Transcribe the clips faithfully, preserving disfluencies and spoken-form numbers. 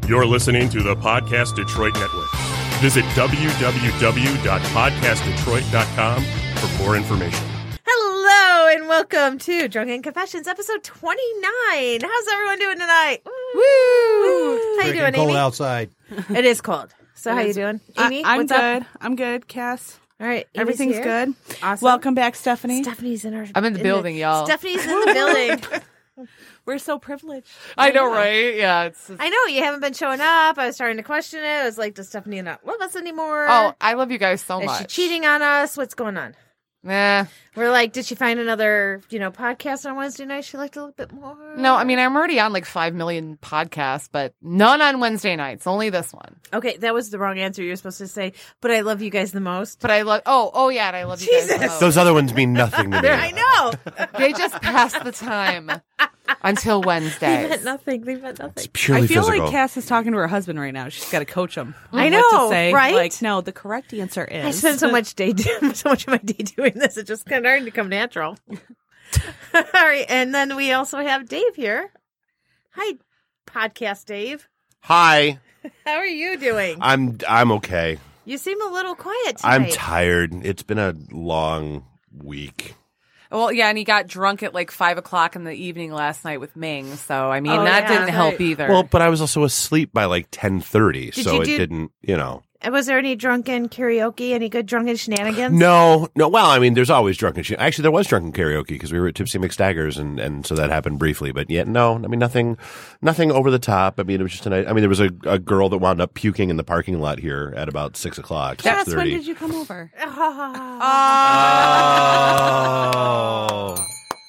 You're listening to the Podcast Detroit Network. Visit w w w dot podcast detroit dot com for more information. Hello and welcome to Drunken Confessions, episode twenty-nine. How's everyone doing tonight? Woo! Woo! How you doing, cold Amy? outside. It is cold. So how you doing, Amy? I, I'm what's good. up? I'm good, Cass. All right, Amy's Everything's here. good. Awesome. Welcome back, Stephanie. Stephanie's in our. I'm in the building, y'all. Stephanie's in the building. We're so privileged. I know, right? Yeah. It's, it's, I know you haven't been showing up. I was starting to question it. I was like, does Stephanie not love us anymore? oh, I love you guys so is much. she cheating on us? What's going on? Nah. We're like, did she find another, you know, podcast on Wednesday night she liked a little bit more? No, I mean, I'm already on like five million podcasts, but none on Wednesday nights. Only this one. Okay, that was the wrong answer. You're supposed to say, but I love you guys the most. But I love, oh, oh yeah, and I love you guys Jesus. the most. Those other ones mean nothing to me. I know. They just pass the time until They Wednesday. meant nothing. They meant nothing. It's purely I feel physical. like Cass is talking to her husband right now. She's got to coach him. I on know, what to say. right? Like, no, the correct answer is. I spent so much day, do- so much of my day doing this. It just kind of starting to come natural. All right, and then we also have Dave here. Hi, podcast Dave. Hi, How are you doing? I'm I'm okay. You seem a little quiet tonight. I'm tired. It's been a long week. Well, yeah, and he got drunk at like five o'clock in the evening last night with Ming. So, I mean, Oh, that yeah. didn't Right. help either. Well, but I was also asleep by like ten thirty, Did so you it do- didn't, you know. And was there any drunken karaoke? Any good drunken shenanigans? No, no. Well, I mean, there's always drunken shit. Actually, there was drunken karaoke because we were at Tipsy McStaggers, and, and so that happened briefly. But yet, no. I mean, nothing, nothing over the top. I mean, it was just a night. I mean, there was a, a girl that wound up puking in the parking lot here at about six o'clock. Cass, six when thirty. did you come over? Oh.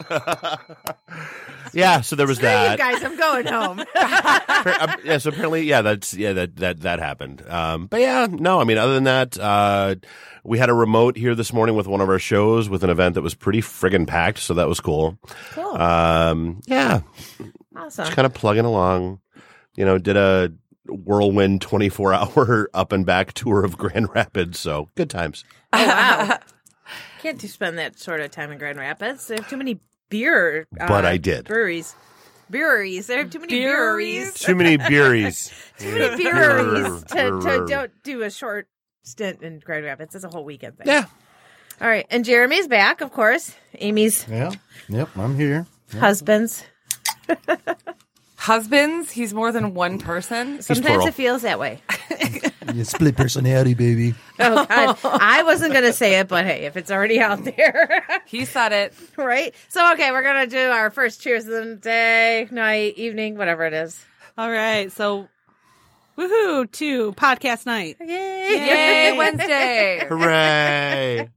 Yeah, so there was Screw you that. guys, I'm going home. Uh, yeah, so apparently, yeah, that's yeah, that that that happened. Um, but yeah, no, I mean, other than that, uh, we had a remote here this morning with one of our shows with an event that was pretty friggin' packed, so that was cool. Cool. Um, yeah, Awesome. just kind of plugging along. You know, did a whirlwind twenty-four hour up and back tour of Grand Rapids, so good times. Oh, wow. Can't you spend that sort of time in Grand Rapids? They have too many beer. Uh, But I did. Breweries. Breweries. They have too many breweries. Too many beeries. Too many breweries to, to don't do a short stint in Grand Rapids. It's a whole weekend thing. Yeah. All right. And Jeremy's back, of course. Amy's Yeah. Yep, I'm here. husband's. Husbands, he's more than one person. Sometimes plural. it feels that way. You split personality, baby. Oh, God. I wasn't going to say it, but hey, if it's already out there. He said it. Right? So, okay, we're going to do our first cheers of the day, night, evening, whatever it is. All right. So, woohoo to podcast night. Yay! Yay, Wednesday. Hooray.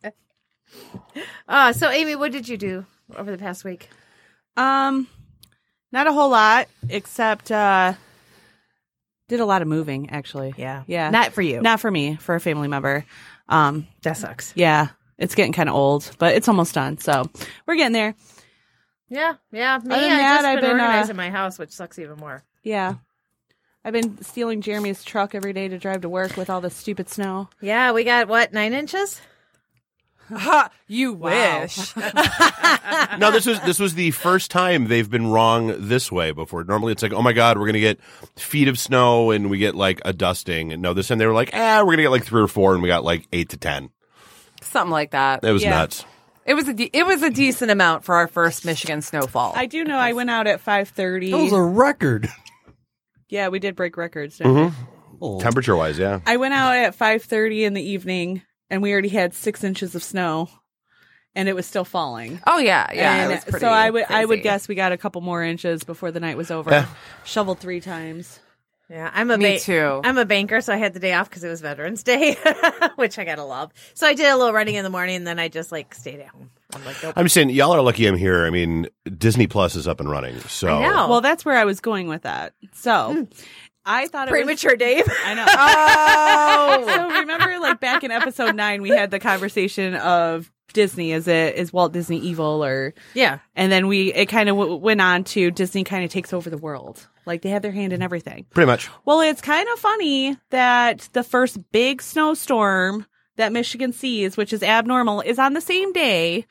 Uh, so, Amy, what did you do over the past week? Um, not a whole lot, except uh, did a lot of moving, actually. Yeah. Yeah. Not for you. Not for me, for a family member. Um, That sucks. yeah, it's getting kind of old, but it's almost done. So we're getting there. Yeah, yeah. Me, Other than I that, just I've been, been, uh, organizing my house, which sucks even more. Yeah. I've been stealing Jeremy's truck every day to drive to work with all this stupid snow. Yeah, we got, what, nine inches? Ha, you wish. No, this was this was the first time they've been wrong this way before. Normally, it's like, oh my god, we're gonna get feet of snow and we get like a dusting. And no, this time they were like, ah, we're gonna get like three or four, and we got like eight to ten. Something like that. It was Yeah. nuts. It was a de- it was a decent amount for our first Michigan snowfall. I do know I went out at five thirty. That was a record. Yeah, we did break records. Didn't we? Oh. Temperature wise, yeah. I went out at five thirty in the evening, and we already had six inches of snow, and it was still falling. oh yeah, yeah. And it was pretty so I would I would crazy. guess we got a couple more inches before the night was over. Yeah. Shoveled three times. Yeah, I'm a Me ba- too. I'm a banker, so I had the day off because it was Veterans Day, which I gotta love. So I did a little running in the morning, and then I just like stayed at home. I'm like, nope. I'm just saying, y'all are lucky I'm here. I mean, Disney Plus is up and running. So I know. Well, that's where I was going with that. So I thought it was Premature, Dave. I know. Oh, So remember, like back in episode nine, we had the conversation of Disney. Is it is Walt Disney evil, or Yeah. and then we it kind of w- went on to Disney kind of takes over the world. Like they have their hand in everything. pretty much. Well, it's kind of funny that the first big snowstorm that Michigan sees, which is abnormal, is on the same day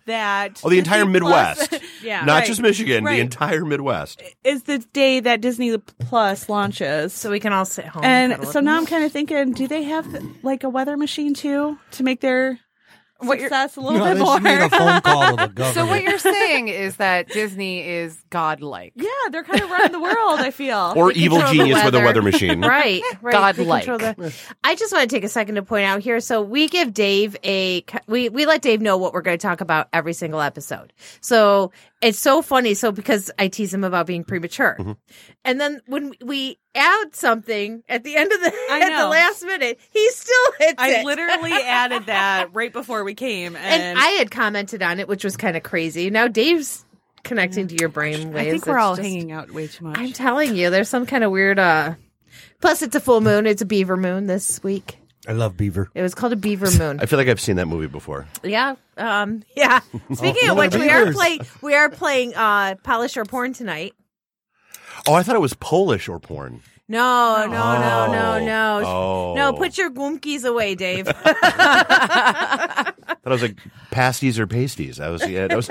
that Oh, the entire Disney Plus- Midwest. Yeah. Not Right. just Michigan, Right. the entire Midwest. is the day that Disney Plus launches. So we can all sit home. and cuddle so with now them. I'm kind of thinking, do they have like a weather machine too to make their What you're- success a little No, bit they more? should make a phone call to the government. So what you're saying is that Disney is godlike. Yeah, they're kind of running the world, I feel. Or They evil control the genius with a weather. weather machine. Right, right. Godlike. They control the- I just want to take a second to point out here. So we give Dave a we we let Dave know what we're going to talk about every single episode. So it's so funny. So because I tease him about being premature, Mm-hmm. and then when we add something at the end of the I at the know. last minute, he still hits I it. literally added that right before we came, and, and I had commented on it, which was kind of crazy. Now Dave's connecting to your brain waves. I think we're It's all just- hanging out way too much. I'm telling you, there's some kind of weird. uh Plus, it's a full moon. It's a beaver moon this week. I love beaver. It was called a beaver moon. I feel like I've seen that movie before. Yeah. Um, yeah. Speaking Oh, of which, the we are beavers. playing. We are playing uh, Polish or Porn tonight. Oh, I thought it was Polish or porn. No, no, no, no, Oh. no. Oh. No, put your gumkies away, Dave. I thought it was like pasties or pasties. I was, yeah, that was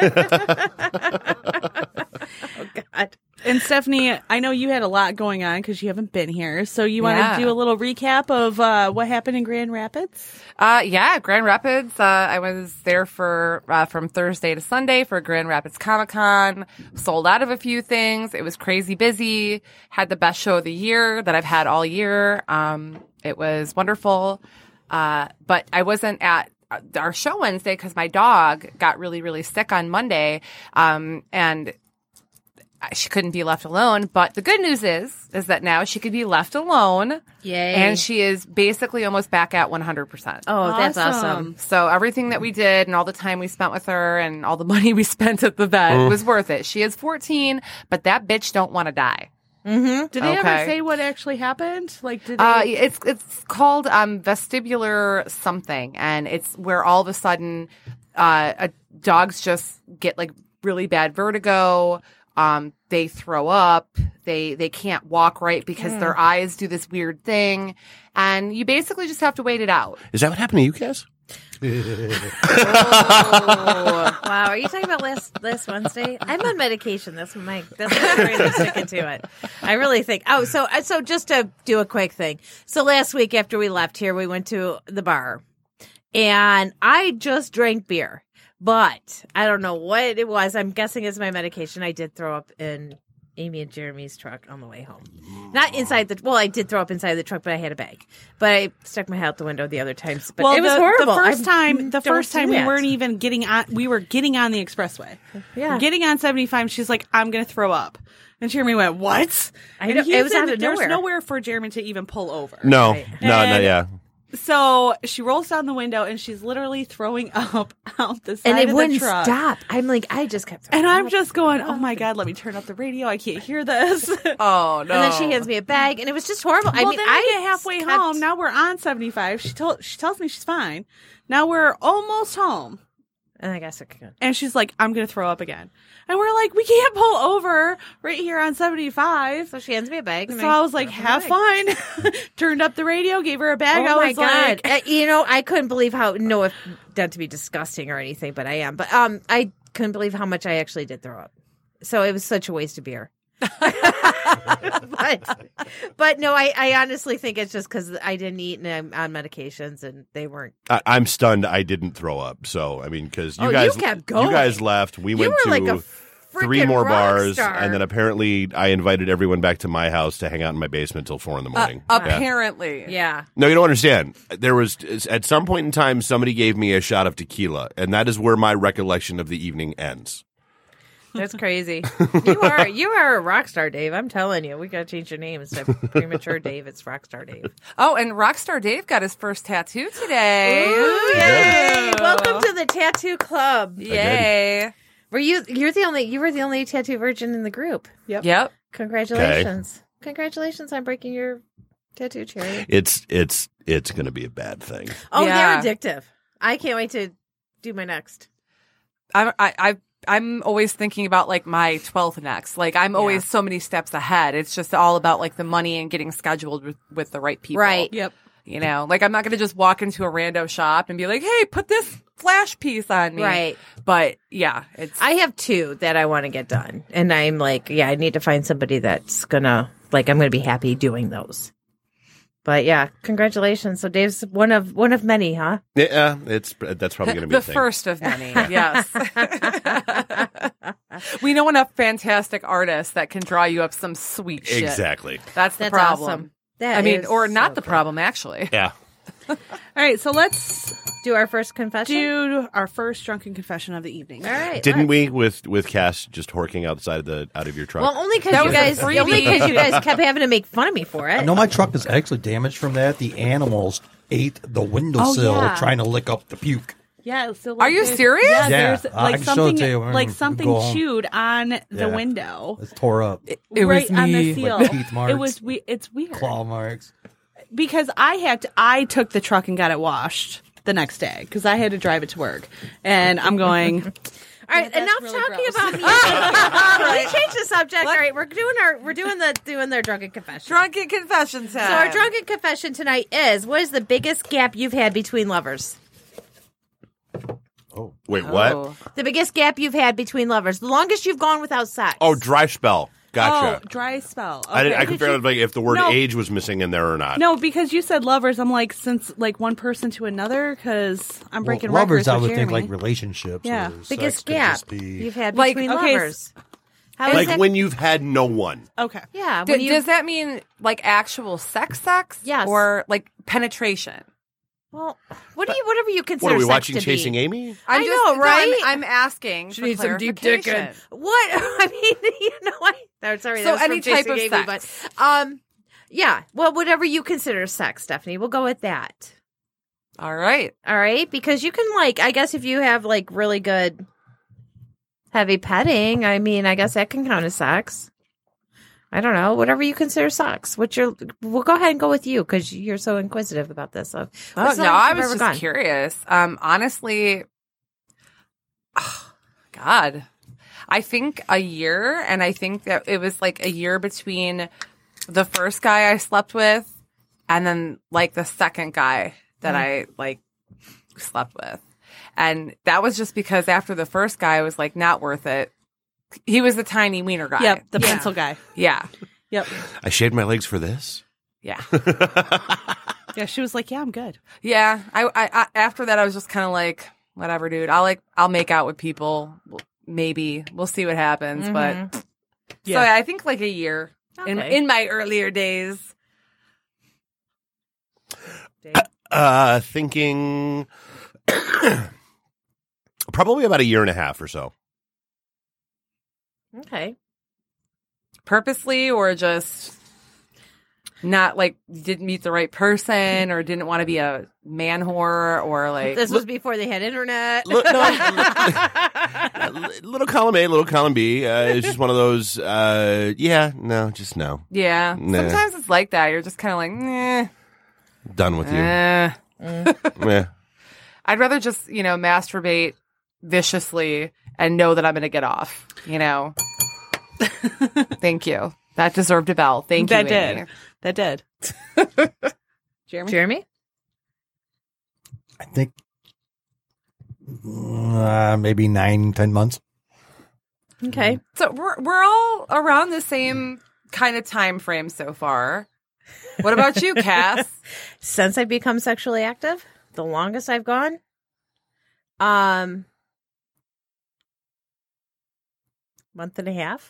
God. And Stephanie, I know you had a lot going on because you haven't been here. So you want Yeah. to do a little recap of uh, what happened in Grand Rapids? Uh, yeah, Grand Rapids. Uh, I was there for uh, from Thursday to Sunday for Grand Rapids Comic Con. Sold out of a few things. It was crazy busy. Had the best show of the year that I've had all year. Um, it was wonderful. Uh, but I wasn't at our show Wednesday because my dog got really, really sick on Monday. Um, and she couldn't be left alone. But the good news is, is that now she could be left alone. Yay. And she is basically almost back at one hundred percent. Oh, that's awesome. Awesome. So everything that we did and all the time we spent with her and all the money we spent at the vet was worth it. She is fourteen, but that bitch don't want to die. Mm-hmm. Did they Okay. ever say what actually happened? Like, did they? Uh, it's it's called um, vestibular something, and it's where all of a sudden uh, a, dogs just get like really bad vertigo. Um, they throw up. They they can't walk right because their eyes do this weird thing, and you basically just have to wait it out. Is that what happened to you guys? Oh, wow. Are you talking about last last Wednesday? I'm on medication. That's my that's my really sticking to it. I really think. Oh, so so just to do a quick thing. So last week after we left here, we went to the bar, and I just drank beer, but I don't know what it was. I'm guessing it's my medication. I did throw up in Amy and Jeremy's truck on the way home. Not inside the, well, I did throw up inside the truck, but I had a bag. But I stuck my head out the window the other times. But well, it was the, horrible. The first I time, the don't first do time we that. weren't even getting on. We were getting on the expressway. Yeah. Getting on seventy-five. She's like, "I'm going to throw up," and Jeremy went, "What?" I And know, he it was said out of there's nowhere. nowhere for Jeremy to even pull over. No, Right. no, no, And- yeah. So she rolls down the window and she's literally throwing up out the side And it of wouldn't the truck. stop. I'm like, I just kept throwing And I'm up. just going, "Oh my god, let me turn up the radio. I can't hear this." Oh no! And then she hands me a bag, and it was just horrible. I well, mean, then I we get halfway kept- home. Now we're on seventy-five. She told she tells me she's fine. Now we're almost home. And I guess I could. And she's like, "I'm going to throw up again." And we're like, "We can't pull over right here on seventy-five." So she hands me a bag. and So I was like, throw her "Have a bag. fun." Turned up the radio, gave her a bag. Oh I my was god! like, Uh, you know, I couldn't believe how. No, if not to be disgusting or anything, but I am. But um, I couldn't believe how much I actually did throw up. So it was such a waste of beer. but, but no, I, I honestly think it's just because I didn't eat and I'm on medications and they weren't. I, I'm stunned I didn't throw up. So, I mean, because you Oh, you guys kept going. you guys left. We You went were to like a three freaking more rock bars, star. and then apparently I invited everyone back to my house to hang out in my basement till four in the morning. Uh, Yeah. apparently, Yeah. No, you don't understand. There was at some point in time somebody gave me a shot of tequila, and that is where my recollection of the evening ends. That's crazy. You are you are a rock star, Dave. I'm telling you, we got to change your name instead of premature Dave. It's Rockstar Dave. Oh, and Rockstar Dave got his first tattoo today. Ooh, yay! Welcome to the tattoo club. Yay! Were you? You're the only. You were the only tattoo virgin in the group. Yep. Congratulations! Congratulations on breaking your tattoo cherry. It's it's it's going to be a bad thing. Oh, Yeah. they're addictive. I can't wait to do my next. I'm I, I I'm always thinking about like my twelfth next. Like I'm always so many steps ahead. It's just all about like the money and getting scheduled with, with the right people. Right. "Yep." You know, like I'm not going to just walk into a rando shop and be like, hey, put this flash piece on me. Right. But yeah, it's. I have two that I want to get done. And I'm like, yeah, I need to find somebody that's going to, like, I'm going to be happy doing those. But yeah, congratulations. So Dave's one of one of many, huh? Yeah, it's that's probably going to be the a thing. first of many. Yes. We know enough fantastic artists that can draw you up some sweet shit. Exactly. That's the That's problem. awesome. That I mean, is or not so the good. problem, actually. Yeah. All right, so let's Do our first confession. do our first drunken confession of the evening. All right. Didn't let's- we with with Cass just horking outside of the out of your truck? Well, only because That you was a guys, freebie. only because you guys kept having to make fun of me for it. I know my truck is actually damaged from that. The animals ate the windowsill Oh, yeah. trying to lick up the puke. Yeah. So like, Are you there's- serious? Yeah. Yeah, There's I like can show it something to you when like we something go home. chewed on the Yeah. window. It's tore up. It right was on me. the seal. Like teeth marks. It was we. It's weird Claw marks. because I had to. I took the truck and got it washed the next day because I had to drive it to work, and I'm going. All right, that's enough really talking gross. about me. Can we change the subject? All right, we're doing our we're doing the doing their drunken confession. Drunken confession time. So our drunken confession tonight is: what is the biggest gap you've had between lovers? Wait, what? Oh. The biggest gap you've had between lovers. The longest you've gone without sex. Oh, dry spell. Gotcha. Oh, dry spell. Okay. I didn't, I could figure you- out like if the word No. age was missing in there or not. No, because you said lovers. I'm like, since like one person to another, because I'm breaking well, records lovers, I with would think Jeremy. like relationships. Yeah. or sex biggest could gap just be- you've had Like, between okay, lovers. How is Like that- when you've had no one. Okay. yeah, D- when you, does that mean like actual sex sex? Yes. Or like penetration? well, what do you whatever you consider What are we sex watching to Chasing be? Amy? I just, know, no, right? I'm, I'm asking. She for needs some deep clarification. dicking. What? I mean, you know, I. No, sorry. So that was any from type Chasing of Amy, sex. But, um, yeah. Well, whatever you consider sex, Stephanie, we'll go with that. All right. All right, because you can like, I guess if you have like really good heavy petting, I mean, I guess that can count as sex. I don't know, whatever you consider sex. What's your? We'll go ahead and go with you because you're so inquisitive about this. So, Oh, what's the no, longest I you've was ever just gone? curious. Um, honestly, oh, God, I think a year, and I think that it was like a year between the first guy I slept with and then like the second guy that I like slept with. And that was just because after the first guy was like not worth it. He was the tiny wiener guy. Yep. The Yeah. pencil guy. Yeah. Yep. I shaved my legs for this. Yeah. Yeah. She was like, "Yeah, I'm good." Yeah. I, I, I after that I was just kind of like, whatever, dude. I'll like I'll make out with people. Maybe. We'll see what happens. But so Yeah. I think like a year in Okay. in my earlier days. Uh, thinking probably about a year and a half or so. Okay. Purposely or just not like didn't meet the right person or didn't want to be a man whore or like This was before they had internet. Look, no, little column A, little column B. Uh, it's just one of those. Uh, yeah, no, just no. yeah. Nah. Sometimes it's like that. You're just kind of like, nah. Done with you. Eh. Yeah. I'd rather just, you know, masturbate viciously and know that I'm going to get off, you know. Thank you. That deserved a bell. Thank you. That Amy. did. That did. Jeremy. Jeremy? I think uh, maybe nine, ten months. Okay. So we're we're all around the same kind of time frame so far. What about you, Cass? Since I've become sexually active, the longest I've gone, um, month and a half.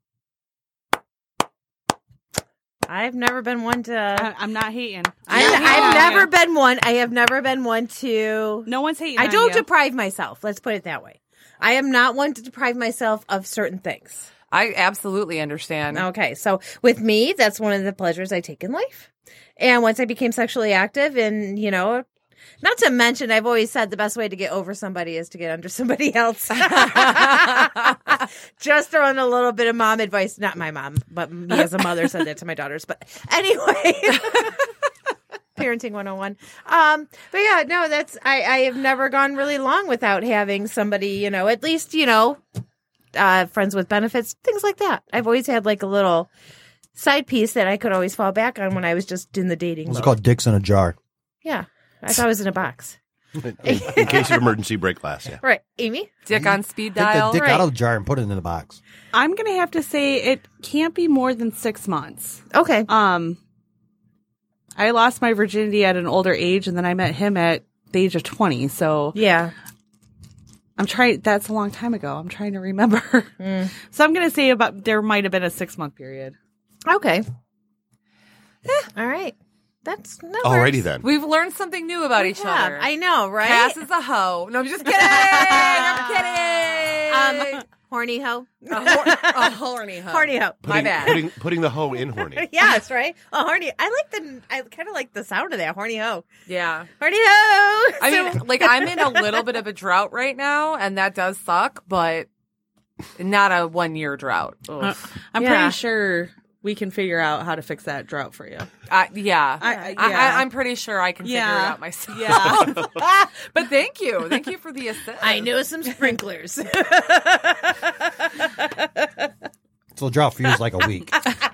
I've never been one to. I, I'm not hating. I, I'm not hating I've on never you. been one. I have never been one to. No one's hating. I on don't you. deprive myself. Let's put it that way. I am not one to deprive myself of certain things. I absolutely understand. Okay, so with me, that's one of the pleasures I take in life. And once I became sexually active, and you know, not to mention, I've always said the best way to get over somebody is to get under somebody else. Just throwing a little bit of mom advice, not my mom, but me as a mother said that to my daughters. But anyway, parenting one oh one. Um, but yeah, no, that's I, I have never gone really long without having somebody, you know, at least, you know, uh, friends with benefits, things like that. I've always had like a little side piece that I could always fall back on when I was just in the dating What's it mode. called? Dicks in a jar. Yeah. I thought it was in a box. in, in case of emergency, break glass. Yeah. Right. Amy? Dick on speed Take dial. the dick Right. out of the jar and put it in the box. I'm going to have to say it can't be more than six months. Okay. Um, I lost my virginity at an older age, and then I met him at the age of twenty. So Yeah. I'm trying. That's a long time ago. I'm trying to remember. Mm. So I'm going to say about there might have been a six month period. Okay. All right. That's that Alrighty works. then. We've learned something new about each Yeah, other. I know, right? Cass is a hoe. No, I'm just kidding. I'm kidding. um, horny hoe. a, hor- a horny hoe. Horny hoe. My Putting, bad. putting, putting the hoe in horny. Yes, right? A horny. I like the. I kind of like the sound of that horny hoe. Yeah. Horny hoe. I So- mean, like, I'm in a little bit of a drought right now, and that does suck, but not a one year drought. Ugh. Uh, I'm Yeah. pretty sure we can figure out how to fix that drought for you. I, yeah. I- I, I- yeah. I, I'm pretty sure I can figure it Yeah. out myself. Yeah. But thank you. Thank you for the assist. I know some sprinklers. So the drought for you is like a week.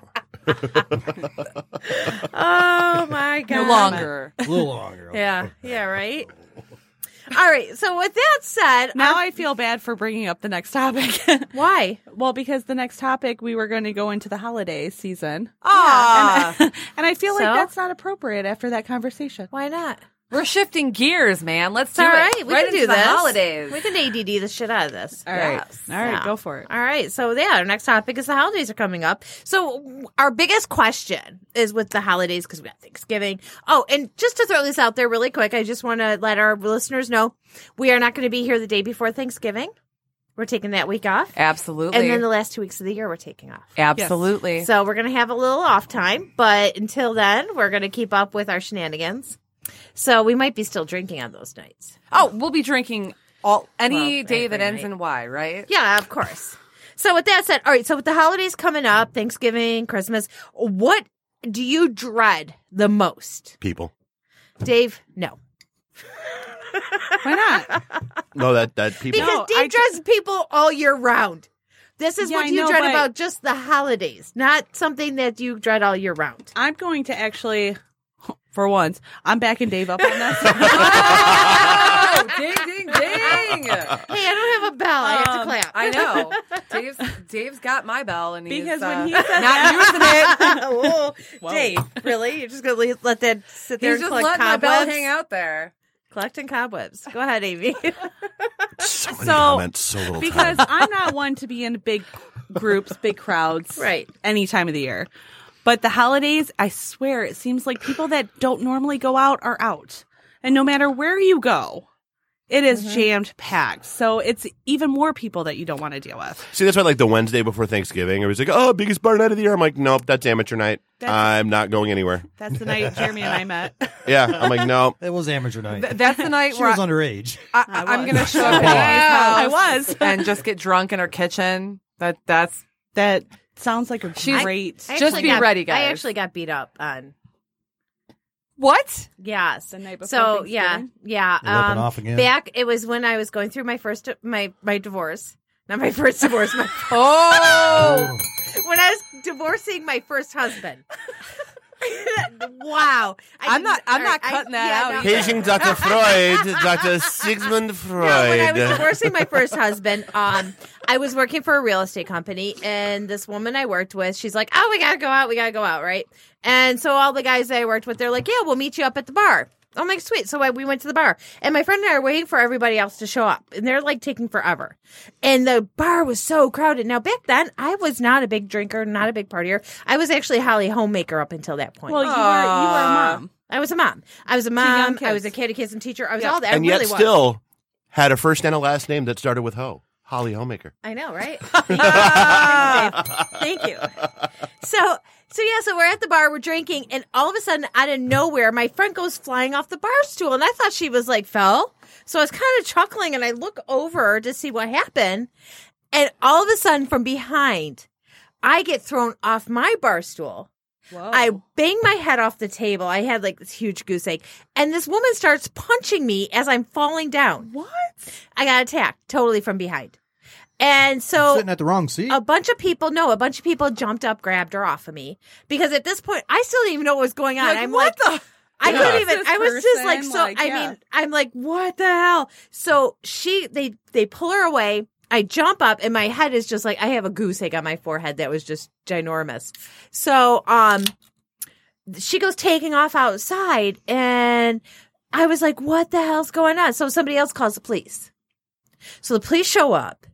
Oh my god. No longer. A little longer. Yeah. Yeah. Right. All right. So with that said, Now I feel bad for bringing up the next topic. why? Well, because the next topic we were going to go into the holiday season. Ah, And, and I feel So? like that's not appropriate after that conversation. Why not? we're shifting gears, man. Let's It's do all it. right. We right can do into the this. holidays. We can A D D the shit out of this. All right. Yes. All right. Yeah. Go for it. All right. So yeah, our next topic is the holidays are coming up. So our biggest question is with the holidays because we got Thanksgiving. Oh, and just to throw this out there really quick, I just want to let our listeners know we are not going to be here the day before Thanksgiving. We're taking that week off. Absolutely. And then the last two weeks of the year we're taking off. Absolutely. So we're going to have a little off time, but until then, we're going to keep up with our shenanigans. So we might be still drinking on those nights. Oh, we'll be drinking all any Well, day every that ends night. in Y, right? Yeah, of course. So with that said, all right, so with the holidays coming up, Thanksgiving, Christmas, what do you dread the most? People. Dave, no. Why not? No, that, that people. Because No, Dave I- dreads people all year round. This is Yeah, what I you know, dread but- about just the holidays, not something that you dread all year round. I'm going to actually, for once, I'm backing Dave up on this. Oh, ding, ding, ding. Hey, I don't have a bell. I have to Um, clap. I know. Dave's Dave's got my bell, and he's Because uh, when he said not using it. Whoa, Whoa. Dave, really? You're just going to let that sit there He's and just collect letting my bell cobwebs? hang out there. Collecting cobwebs. Go ahead, Amy. So many So, comments, so little because time. I'm not one to be in big groups, big crowds, Right. any time of the year. But the holidays, I swear, it seems like people that don't normally go out are out. And no matter where you go, it is jammed packed. So it's even more people that you don't want to deal with. See, that's why, like, the Wednesday before Thanksgiving, it was like, oh, biggest bar night of the year. I'm like, nope, that's amateur night. That's- I'm not going anywhere. That's the night Jeremy and I met. Yeah, I'm like, no. It was amateur night. Th- that's the night She where was I, underage. I, I I'm was. going to show up at I Amy's house was. and just get drunk in her kitchen. That that's That sounds like a She's- great. I Just actually be got- ready, guys. I actually got beat up on. what? Yes. The night before So yeah, Thanksgiving? yeah. You're ripping Um, off again? back, it was when I was going through my first my my divorce. Not my first divorce. My, Oh, when I was divorcing my first husband. Wow. I I'm not- didn't- I'm not I- cutting that yeah, out no. either. Paging Doctor Freud, Doctor Sigmund Freud. No, when I was divorcing my first husband, um, I was working for a real estate company, and this woman I worked with, she's like, "Oh, we gotta go out, we gotta go out, right?" And so all the guys I worked with, they're like, "Yeah, we'll meet you up at the bar." I'm like, "Sweet." So I, we went to the bar, and my friend and I are waiting for everybody else to show up, and they're like taking forever. And the bar was so crowded. Now back then, I was not a big drinker, not a big partier. I was actually a Holly homemaker up until that point. Well, you were you were a mom. I was a mom. I was a young mom. I kids. was a catechism teacher. I was Yeah. all that. and I yet really was. still had a first and a last name that started with Ho. Holly Homemaker. I know, right? Thank you. Thank you. So, so yeah, so we're at the bar, we're drinking, and all of a sudden, out of nowhere, my friend goes flying off the bar stool, and I thought she was like fell. So I was kind of chuckling, and I look over to see what happened, and all of a sudden, from behind, I get thrown off my bar stool. Whoa. I bang my head off the table. I had like this huge goose egg, and this woman starts punching me as I'm falling down. What? I got attacked totally from behind. And so Sitting at the wrong seat. a bunch of people, no, a bunch of people jumped up, grabbed her off of me. Because at this point, I still didn't even know what was going on. Like, I'm what like, the? I Yeah. couldn't even. This I was just like, person, so. like, I yeah. mean, I'm like, what the hell? So she, they, they pull her away. I jump up, and my head is just like I have a goose egg on my forehead that was just ginormous. So, um, she goes taking off outside, and I was like, what the hell's going on? So somebody else calls the police. So the police show up.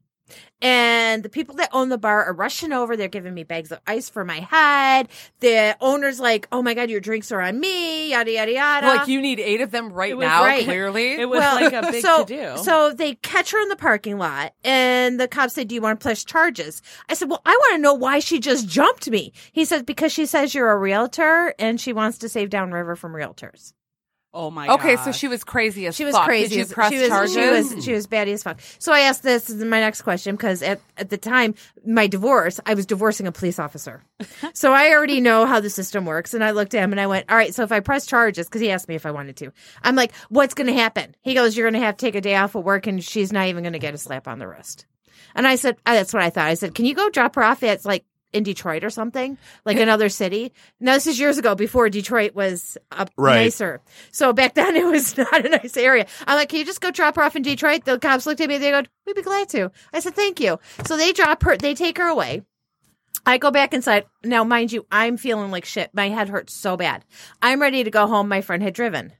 And the people that own the bar are rushing over. They're giving me bags of ice for my head. The owner's like, oh my God, your drinks are on me, yada, yada, yada. Like, you need eight of them right was now, right. clearly. It was Well, like a big so, to do. So they catch her in the parking lot, and the cops say, do you want to press charges? I said, well, I want to know why she just jumped me. He said, because she says you're a realtor, and she wants to save Downriver from realtors. Oh my god. Okay, so she was crazy as She was fuck. crazy. Did you as- press she was, charges? She was she was batty as fuck. So I asked this, this is my next question, because at, at the time, my divorce, I was divorcing a police officer. So I already know how the system works. And I looked at him and I went, all right, so if I press charges, because he asked me if I wanted to, I'm like, what's going to happen? He goes, you're going to have to take a day off of work, and she's not even going to get a slap on the wrist. And I said, uh, that's what I thought. I said, can you go drop her off at like in Detroit or something, like another city? Now, this is years ago, before Detroit was up Right. nicer. So back then it was not a nice area. I'm like, can you just go drop her off in Detroit? The cops looked at me, they go, we'd be glad to. I said, thank you. So they drop her, they take her away. I go back inside. Now, mind you, I'm feeling like shit. My head hurts so bad. I'm ready to go home. My friend had driven.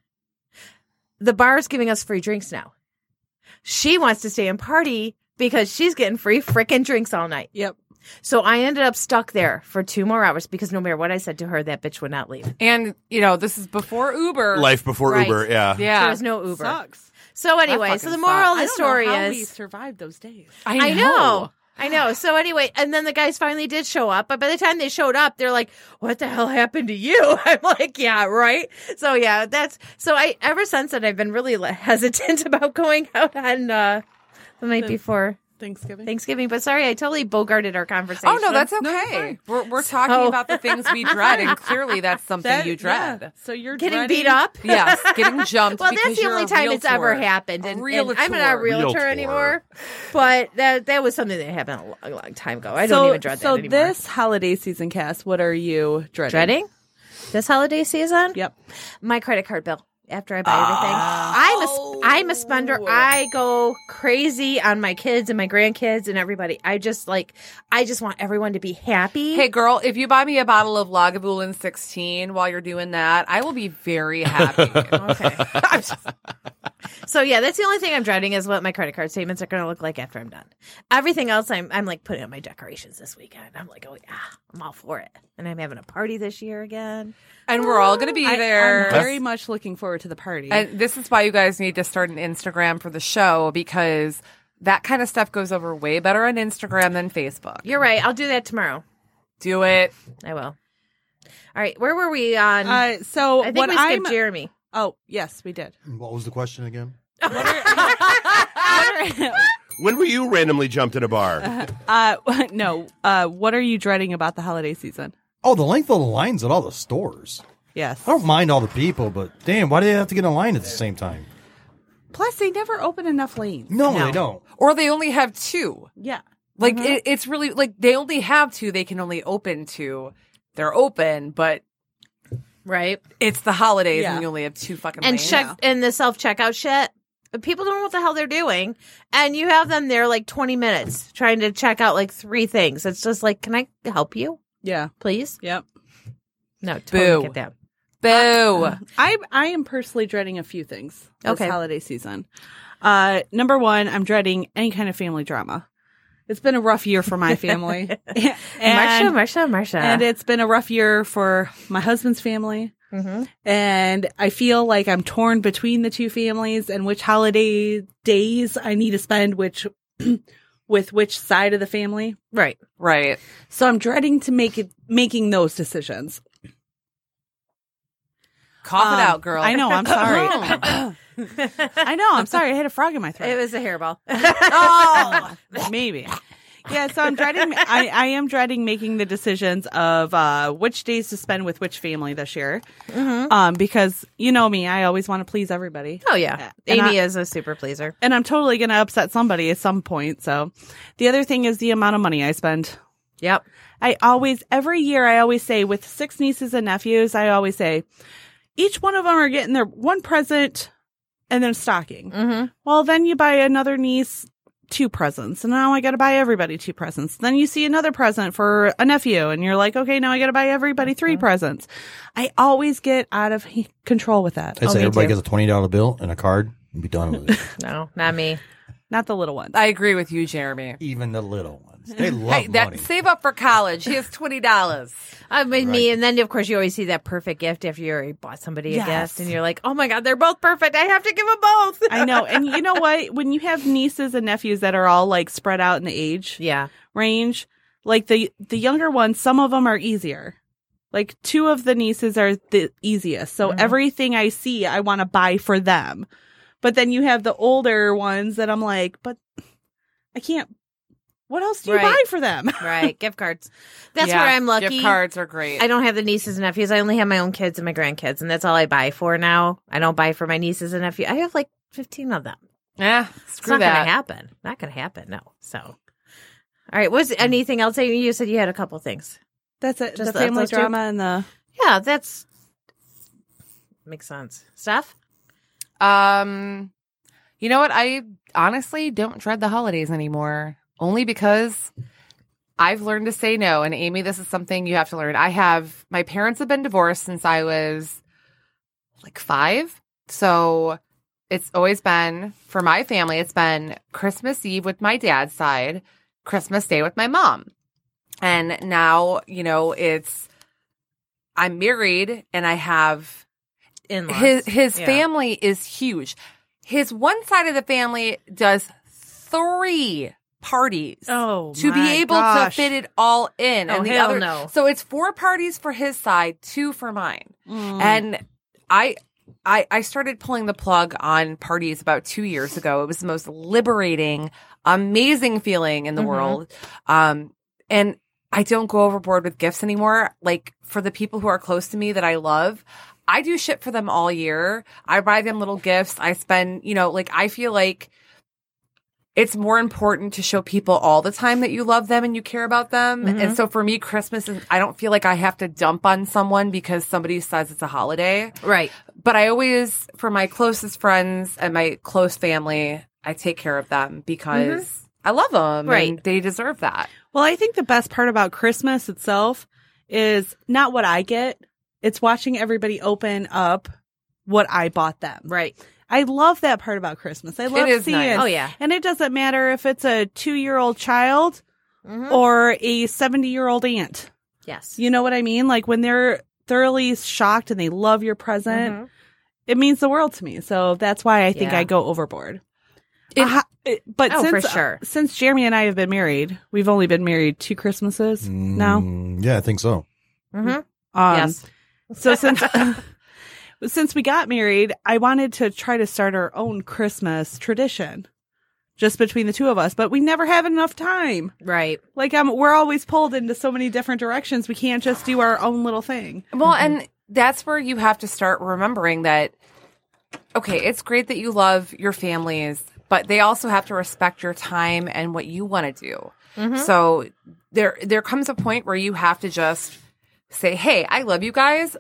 The bar is giving us free drinks now. She wants to stay and party because she's getting free frickin' drinks all night. Yep. So I ended up stuck there for two more hours because no matter what I said to her, that bitch would not leave. And, you know, this is before Uber. Life before Right. Uber, yeah. Yeah. There was no Uber. Sucks. So anyway, That so the fucking moral of I the don't story know how we is, survived those days. I know. I know. So anyway, and then the guys finally did show up. But by the time they showed up, they're like, what the hell happened to you? I'm like, yeah, right. So yeah, that's, so I, ever since then, I've been really hesitant about going out on, uh, the night The- before Thanksgiving. Thanksgiving. But sorry, I totally bogarted our conversation. Oh, no, that's No, you're okay. fine. we're we're talking So- about the things we dread, and clearly that's something That- you dread. yeah. So you're getting dreading- beat up. Yes, getting jumped. Well, because that's the you're only a time it's ever realtor. happened. A And, and realtor. I'm not a realtor, Realtor. anymore. But that that was something that happened a long, long time ago. I so, don't even dread so that anymore. this holiday season, Cass, what are you dreading? dreading this holiday season? Yep. My credit card bill. After I buy everything, I'm a sp- I'm a spender. I go crazy on my kids and my grandkids and everybody. I just like I just want everyone to be happy. Hey, girl, if you buy me a bottle of Lagavulin sixteen while you're doing that, I will be very happy. Okay. I'm just- so yeah, that's the only thing I'm dreading is what my credit card statements are going to look like after I'm done. Everything else, I'm I'm like putting up my decorations this weekend. I'm like, oh yeah, I'm all for it. And I'm having a party this year again. And we're all going to be I, there. I'm very much looking forward to the party. And this is why you guys need to start an Instagram for the show, because that kind of stuff goes over way better on Instagram than Facebook. You're right. I'll do that tomorrow. Do it. I will. All right, where were we on? uh, so I think what we skipped I'm Jeremy. oh yes, we did. What was the question again? When were you randomly jumped in a bar? Uh, no. Uh, what are you dreading about the holiday season? Oh, the length of the lines at all the stores. Yes. I don't mind all the people, but damn, why do they have to get in line at the same time? Plus, they never open enough lanes. No, No. they don't. Or they only have two. Yeah. Like, it, it's really, like, they only have two. They can only open two. They're open, but Right. it's the holidays Yeah. and you only have two fucking And lanes. check and the self checkout shit. People don't know what the hell they're doing, and you have them there like twenty minutes trying to check out like three things. It's just like, can I help you, Yeah. please? Yep. No, totally Boo. get that. Boo. I I am personally dreading a few things this Okay. holiday season. Uh, number one, I'm dreading any kind of family drama. It's been a rough year for my family, Marsha, and, Marsha, Marsha, and it's been a rough year for my husband's family. mm-hmm. And I feel like I'm torn between the two families and which holiday days I need to spend which with which side of the family. right. Right. So I'm dreading to make it making those decisions. Cough it Um, out, girl. I know. I'm sorry. I know. I'm sorry. I had a frog in my throat. It was a hairball. Oh, maybe. Yeah, so I'm dreading. I, I am dreading making the decisions of uh, which days to spend with which family this year, Mm-hmm. um, because you know me, I always want to please everybody, Oh yeah, And Amy I- is a super pleaser. and I'm totally going to upset somebody at some point. So, the other thing is the amount of money I spend. Yep. I always, every year, I always say with six nieces and nephews, I always say, each one of them are getting their one present and then stocking. Mm-hmm. Well, then you buy another niece two presents, and now I got to buy everybody two presents. Then you see another present for a nephew, and you're like, okay, now I got to buy everybody three mm-hmm. presents. I always get out of control with that. I oh, say everybody too. gets a twenty dollar bill and a card and be done with it. No, not me. Not the little ones. I agree with you, Jeremy. Even the little ones. They love Hey, that, money. save up for college. He has twenty dollars. I mean, Right. me, and then of course you always see that perfect gift if you already bought somebody a Yes. gift, and you're like, oh my god, they're both perfect. I have to give them both. I know. And you know what? When you have nieces and nephews that are all like spread out in the age Yeah. range, like the the younger ones, some of them are easier. Like two of the nieces are the easiest. So Mhm. everything I see, I want to buy for them. But then you have the older ones that I'm like, but I can't. What else do you Right. buy for them? Right. Gift cards. That's Yeah, where I'm lucky. Gift cards are great. I don't have the nieces and nephews. I only have my own kids and my grandkids, and that's all I buy for now. I don't buy for my nieces and nephews. I have like fifteen of them. Yeah, It's screw not that. going to happen. Not going to happen. No. So, all right. Was anything else? You said you had a couple things. That's it. Just the the- family those two? drama and the. Yeah, that's makes sense. Steph? Um, you know what? I honestly don't dread the holidays anymore. Only because I've learned to say no. And Amy, this is something you have to learn. I have my parents have been divorced since I was like five. So it's always been for my family. It's been Christmas Eve with my dad's side, Christmas Day with my mom, and now you know it's I'm married and I have. In His his Yeah. family is huge. His one side of the family does three parties Oh, to be my able gosh. to fit it all in. Oh, and the hell other no. So it's four parties for his side, two for mine. Mm. And I I I started pulling the plug on parties about two years ago. It was the most liberating, amazing feeling in the Mhm. world. Um and I don't go overboard with gifts anymore. Like for the people who are close to me that I love, I do shit for them all year. I buy them little gifts. I spend, you know, like I feel like it's more important to show people all the time that you love them and you care about them. Mhm. And so for me, Christmas is, I don't feel like I have to dump on someone because somebody says it's a holiday. Right. But I always, for my closest friends and my close family, I take care of them because I love them Right. and they deserve that. Well, I think the best part about Christmas itself is not what I get. It's watching everybody open up what I bought them. Right. I love that part about Christmas. I love is seeing nice. Oh, yeah. And it doesn't matter if it's a two-year-old child Mhm. or a seventy-year-old aunt. Yes. You know what I mean? Like when they're thoroughly shocked and they love your present, Mhm. it means the world to me. So that's why I think Yeah. I go overboard. It- Uh, it- but Oh, since for sure. since Jeremy and I have been married, we've only been married two Christmases now. Mm, yeah, I think so. Mhm. Um, Yes. So since since we got married, I wanted to try to start our own Christmas tradition, just between the two of us. But we never have enough time. Right. Like um, we're always pulled into so many different directions. We can't just do our own little thing. Well, and that's where you have to start remembering that, okay, it's great that you love your families, but they also have to respect your time and what you want to do. Mhm. So there, there comes a point where you have to just say, hey, I love you guys.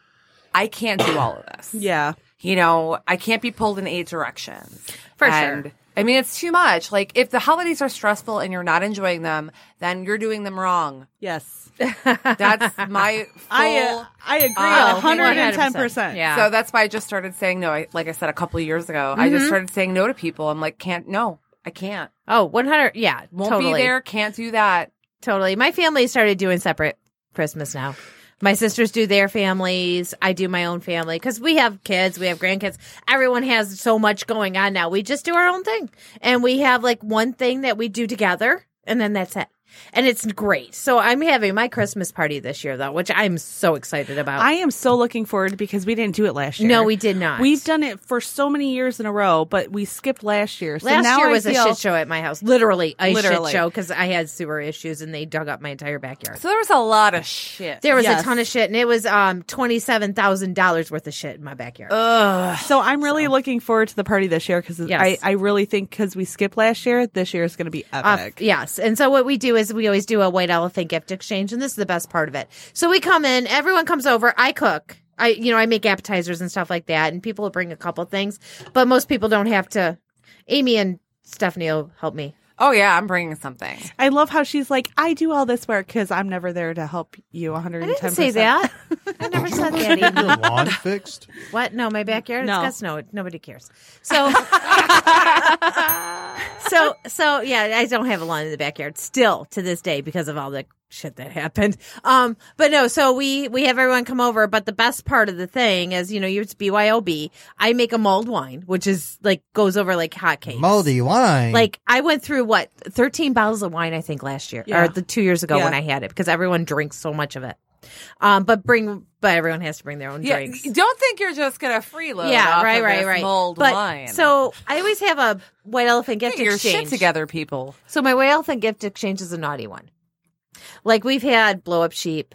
I can't do all of this. Yeah. You know, I can't be pulled in eight directions. For and, sure. I mean, it's too much. Like, if the holidays are stressful and you're not enjoying them, then you're doing them wrong. Yes. That's my full... I uh, I agree Oh, a hundred and ten percent. Yeah. So that's why I just started saying no. I, like I said a couple of years ago, I just started saying no to people. I'm like, can't, no, I can't. Oh, one hundred. Yeah. Won't totally. be there, can't do that. Totally. My family started doing separate Christmas now. My sisters do their families. I do my own family because we have kids, we have grandkids. Everyone has so much going on now. We just do our own thing. And we have like one thing that we do together, and then that's it. And it's great. So I'm having my Christmas party this year, though, which I'm so excited about. I am so looking forward because we didn't do it last year. no, we did not. We've done it for so many years in a row, but we skipped last year. So Last now year I was feel, a shit show at my house. Literally a Literally. shit show because I had sewer issues and they dug up my entire backyard. So there was a lot of shit. There was Yes. a ton of shit, and it was um twenty-seven thousand dollars worth of shit in my backyard. Ugh. So I'm really looking forward to the party this year because Yes. I, I really think because we skipped last year, this year is going to be Uh, epic. yes. And so what we do is we always do a white elephant gift exchange, and this is the best part of it. So we come in, everyone comes over, I cook. I, you know, I make appetizers and stuff like that, and people will bring a couple things, but most people don't have to. Amy and Stephanie will help me. Oh, yeah, I'm bringing something. I love how she's like, I do all this work because I'm never there to help you one hundred I ten didn't percent. say that. I never said that. Your Amy. lawn fixed? What? No, my backyard. No. It's got snow. Nobody cares. So, so, so yeah, I don't have a lawn in the backyard still to this day because of all the shit that happened. Um, but no, so we we have everyone come over. But the best part of the thing is, you know, it's B Y O B. I make a mulled wine, which is like goes over like hotcakes. Moldy wine. Like I went through what thirteen bottles of wine I think last year Yeah. or the two years ago Yeah. when I had it because everyone drinks so much of it. Um, but bring but everyone has to bring their own Yeah, drinks. don't think you're just gonna freeload. Yeah, off right, of right, this right. Mulled but wine. so I always have a white elephant gift get your exchange. shit together, people. So my white elephant gift exchange is a naughty one. Like we've had blow up sheep.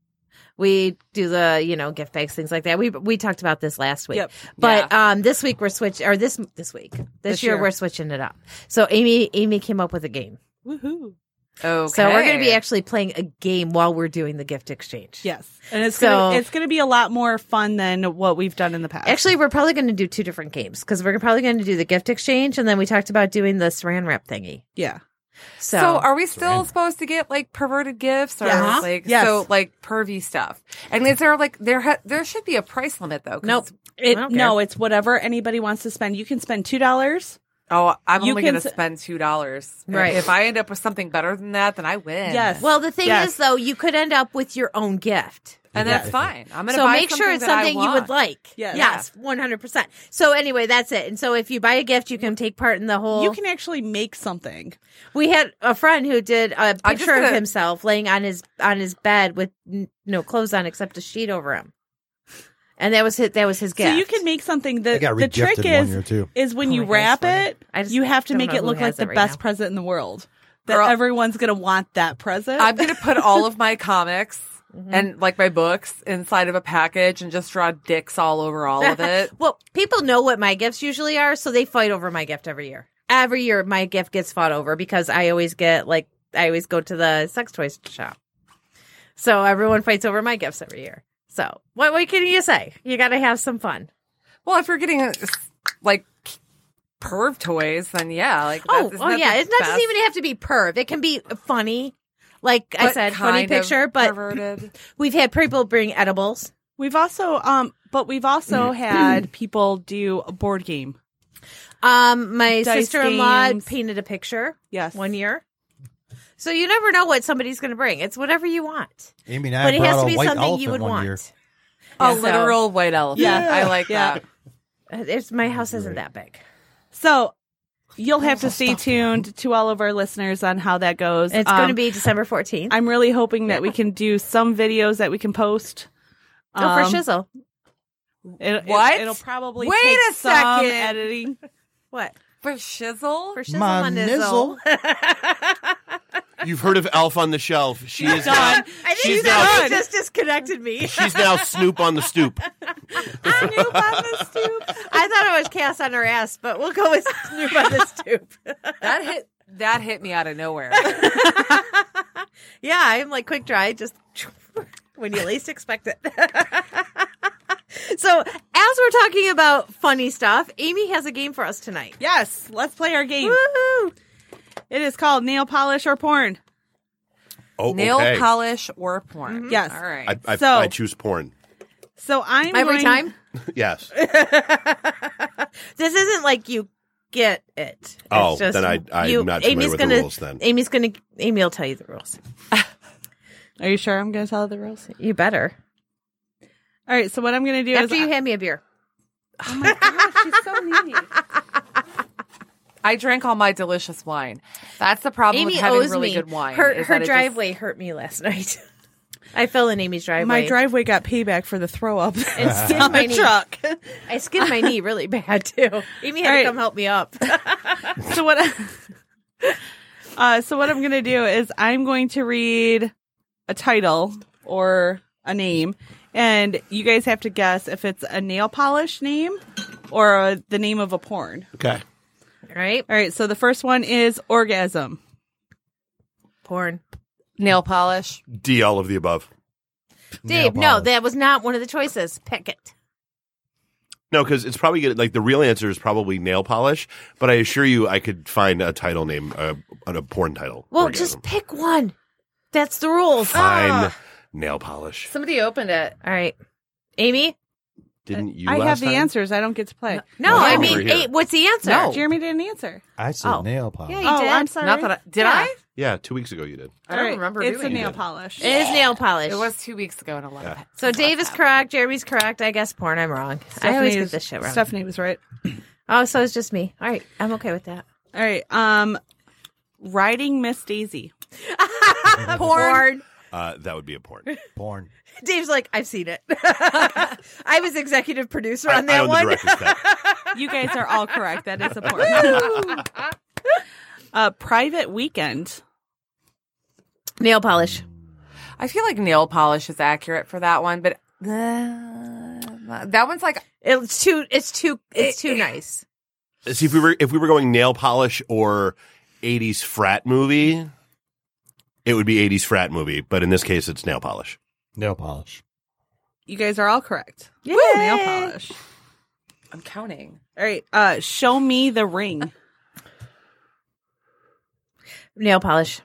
We do the, you know, gift bags, things like that. We we talked about this last week. Yep. But um this week we're switching or this this week. This, This year, year. we're switching it up. So Amy Amy came up with a game. Woohoo. Okay. So we're going to be actually playing a game while we're doing the gift exchange. Yes. And it's So- gonna, it's going to be a lot more fun than what we've done in the past. Actually, we're probably going to do two different games because we're probably going to do the gift exchange and then we talked about doing the saran wrap thingy. yeah. So, So, are we still supposed to get like perverted gifts or Yes. like Yes. so like pervy stuff? And is there like there ha- there should be a price limit though? 'cause- Nope. It, I don't no, it's whatever anybody wants to spend. You can spend two dollars. Oh, I'm You only can going to s- spend two dollars. Right. If I end up with something better than that, then I win. Yes. Well, the thing Yes. is, though, you could end up with your own gift. and Yeah. that's fine. I'm going to So buy make sure it's that I something you would want. like. Yes. Yes, one hundred percent. So anyway, that's it. And so if you buy a gift, you can take part in the whole. You can actually make something. We had a friend who did a I'm just picture of gonna- himself laying on his on his bed with n- no clothes on except a sheet over him, and that was his, that was his gift. So you can make something. The, I got the trick regifted one is, year, too. is when Oh you my God, wrap it's funny. it, I just you have to don't make know it who look like has the it right best now. present in the world. That Girl- everyone's going to want that present. I'm going to put all of my comics Mm-hmm. and like my books inside of a package and just draw dicks all over all of it. Well, people know what my gifts usually are, so they fight over my gift every year. Every year, my gift gets fought over because I always get like I always go to the sex toys shop, so everyone fights over my gifts every year. So what what can you say? You got to have some fun. Well, if you're getting uh, like perv toys, then yeah, like Oh, that's, isn't oh that yeah, the it doesn't best? even have to be perv. It can be funny, like I But said, funny kind of picture. But perverted. we've had people bring edibles. we've also, um, but we've also had people do a board game. Um, my Dice sister-in-law games. painted a picture. Yes. one year. So you never know what somebody's going to bring. It's whatever you want. Amy and I But it brought has to a be white something elephant you would one want. year. A So- literal white elephant. Yeah. I like Yeah. that. Uh, It's, my house isn't that big. So you'll have to stay tuned to all of our listeners on how that goes. It's Um, going to be December fourteenth. I'm really hoping that we can do some videos that we can post. Go Um, for shizzle. It, What? It, will probably Wait take a some second. editing. What? For shizzle? For shizzle My on nizzle. You've heard of Elf on the Shelf. She is now, I think she's you now just disconnected me. she's now Snoop on the stoop. Snoop on the stoop. I thought it was Chaos on her ass, but we'll go with Snoop on the stoop. That hit that hit me out of nowhere. Yeah, I'm like quick dry, just when you least expect it. So, as we're talking about funny stuff, Amy has a game for us tonight. Yes, let's play our game. Woohoo! It is called Nail Polish or Porn. Oh, Nail okay. polish or porn. Yes. All right. I, I, So- I choose porn. So I'm Every going- time? Yes. This isn't like you get it. It's Oh, just then I- I'm you, not familiar Amy's with the gonna, rules then. Amy's gonna, Amy will tell you the rules. Are you sure I'm going to tell the rules? You better. All right. So what I'm going to do After is you hand me a beer. oh my gosh, she's so needy. I drank all my delicious wine. That's the problem Amy with having owes really me. good wine. Her is her that it just- driveway hurt me last night. I fell in Amy's driveway. My driveway got payback for the throw up and skinned my the knee. truck. I skinned my knee really bad too. Amy had All right. to come help me up. So what? I, uh, so what I'm going to do is I'm going to read a title or a name, and you guys have to guess if it's a nail polish name or uh the name of a porn. Okay. Right? All right. So the first one is orgasm. Porn. nail polish. D, all of the above. Dave, Nail no, polish. that was not one of the choices. Pick it. No, because it's probably gonna, like the real answer is probably nail polish. But I assure you, I could find a title name, uh, a porn title. Well, orgasm. just pick one. That's the rules. Fine, Ah. nail polish. Somebody opened it. All right. Amy? Didn't you? I last have the time? answers. I don't get to play. No, No, I over mean, here. eight, what's the answer? No. Jeremy didn't answer. I said Oh. nail polish. Yeah, you Oh, did. I'm sorry. Not that I, did Yeah. I? Yeah, two weeks ago you did. I don't All right, remember It's doing a nail it. polish. It is nail polish. It was two weeks ago, and I love Yeah. it. So Dave is correct. Jeremy's correct. I guess porn, I'm wrong. I always get was- this shit wrong. Stephanie was right. Oh, so it's just me. All right. I'm okay with that. All right. Um, riding Miss Daisy. Porn. Uh, that would be a porn. Porn. Dave's like, I've seen it. I was executive producer I, on I that own the one. director's cut. You guys are all correct. That is a porn. uh, private weekend. Nail polish. I feel like nail polish is accurate for that one, but uh, that one's like It's too. It's too. It's too nice. See, if we were if we were going nail polish or eighties frat movie, it would be eighties frat movie. But in this case, it's nail polish. Nail polish. You guys are all correct. Yay! Nail polish. I'm counting. All right. Uh, show me the ring. Nail polish.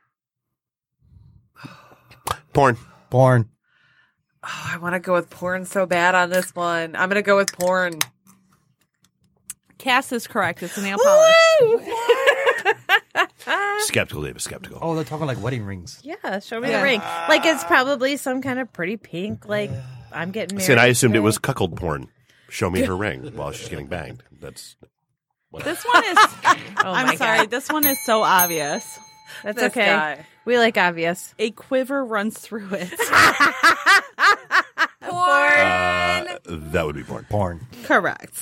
Porn. Porn. Oh, I want to go with porn so bad on this one. I'm gonna go with porn. Cass is correct. It's a nail polish. Skeptical, David. Skeptical. Oh, they're talking like wedding rings. Yeah, show me Yeah. the ring. Like it's probably some kind of pretty pink. Like I'm getting married. See, and I assumed it was cuckold porn. Show me her ring while she's getting banged. That's This one is. Oh I'm my sorry. God. This one is so obvious. That's This okay. guy. We like obvious. A quiver runs through it. uh, that would be porn. Porn. Correct.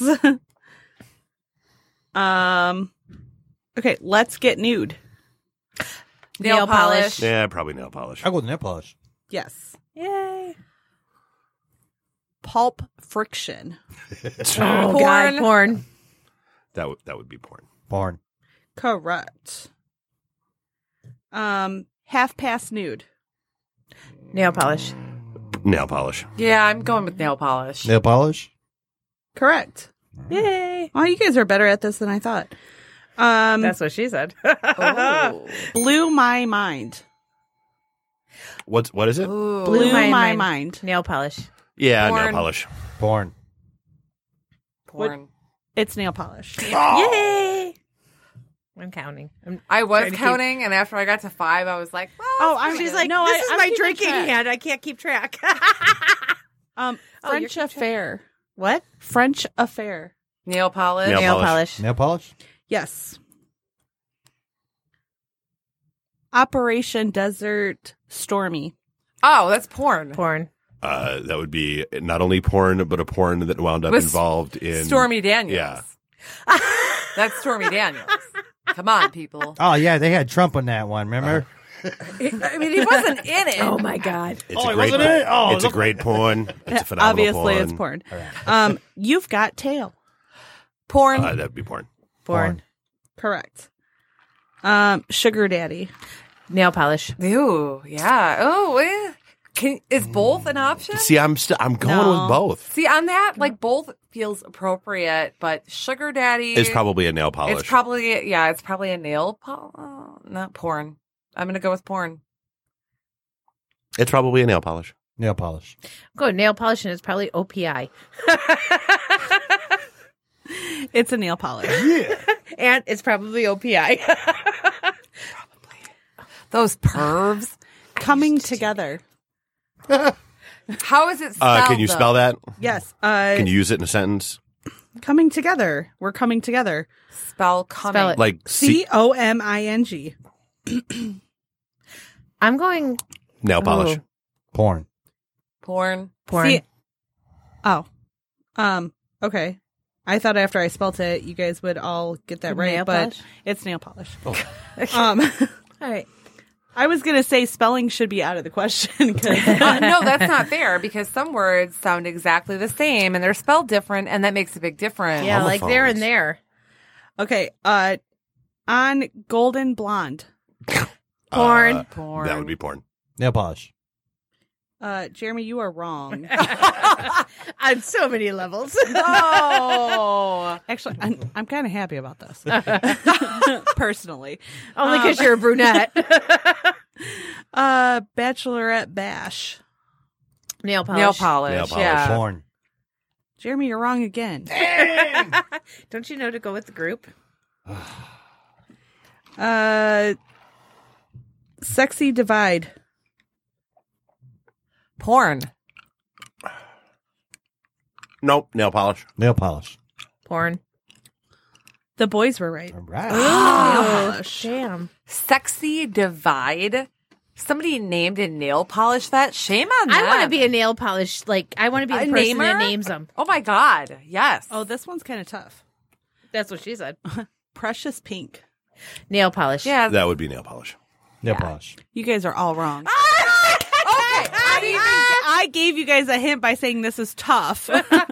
um. Okay. Let's get nude. Nail, Nail polish. polish. Yeah, probably nail polish. I'll go with nail polish. Yes. Yay. Pulp friction. Oh Porn. God, porn. That would that would be porn. Porn. Correct. Um. Half past nude. Nail polish. Nail polish. Yeah, I'm going with nail polish. Nail polish. Correct. Yay. Oh, you guys are better at this than I thought. Um. That's what she said. Oh. blew my mind. What's what is it? Ooh. Blew my, my mind. mind. Nail polish. Yeah, nail Porn. polish. Porn. Porn. It's nail polish. Yay. I'm counting. I'm, I was Trying to keep- counting, and after I got to five, I was like, well, Oh, that's I'm- pretty she's good. like, No, this I- is I'm my keeping drinking track. hand. I can't keep track. Um. Oh, you're French keeping track. affair. What? French affair. nail polish. Nail Nail polish. polish. Nail polish. Yes. Operation Desert Stormy. Oh, that's porn. Porn. Uh, that would be not only porn, but a porn that wound up With involved in Stormy Daniels. Yeah. That's Stormy Daniels. Come on, people. Oh yeah, they had Trump on that one. Remember? I mean, he wasn't in it. Oh my God. It's Oh, a it great wasn't porn. it? Oh, it's a look- great porn. It's a phenomenal Obviously, porn. it's porn. Um, You've Got Tail. Porn. Uh, that'd be porn. Porn. Correct. Um, Sugar Daddy. Nail polish. Ooh, yeah. Oh, eh. Can, is both an option? See, I'm still I'm going No. with both. See, on that, like, both feels appropriate, but sugar daddy It's probably a nail polish. It's probably, yeah, it's probably a nail polish. Oh, not porn. I'm going to go with porn. It's probably a nail polish. Nail polish. Go nail polish, and it's probably O P I. It's a nail polish. And it's probably O P I. Those pervs. Coming Together. How is it spelled? Uh, can you though? spell that? Yes. Uh, Can you use it in a sentence? Coming Together. We're coming together. Spell coming. Spell it. Like C O M I N G. I'm going nail polish. Ooh. Porn. Porn. porn. See- Oh. Um, okay. I thought after I spelt it, you guys would all get that right, Nail but polish? it's nail polish. um, All right. I was going to say spelling should be out of the question. 'cause- Uh, no, that's not fair because some words sound exactly the same and they're spelled different, and that makes a big difference. Yeah, like there and Homophones. there. okay. Uh, on Golden Blonde. Porn. Uh, Porn. That would be porn. Nail polish. Uh, Jeremy, you are wrong. On so many levels. Oh, Actually, I'm, I'm kind of happy about this. Personally. Only because Um, you're a brunette. Uh, Bachelorette Bash. Nail polish. nail polish. Nail polish. Yeah. Porn. Jeremy, you're wrong again. Don't you know to go with the group? Uh, Sexy Divide. Porn. Nope, nail polish. Nail polish. Porn. The boys were right. All right. Nail polish. Damn. Sexy divide. Somebody named a nail polish that. Shame on them. I want to be a nail polish. Like, I want to be the A person namer? that names them. Oh my god. Yes. Oh, this one's kind of tough. That's what she said. Precious Pink. Nail polish. yeah. That would be nail polish. Nail polish. You guys are all wrong. Okay. I, even, I gave you guys a hint by saying this is tough.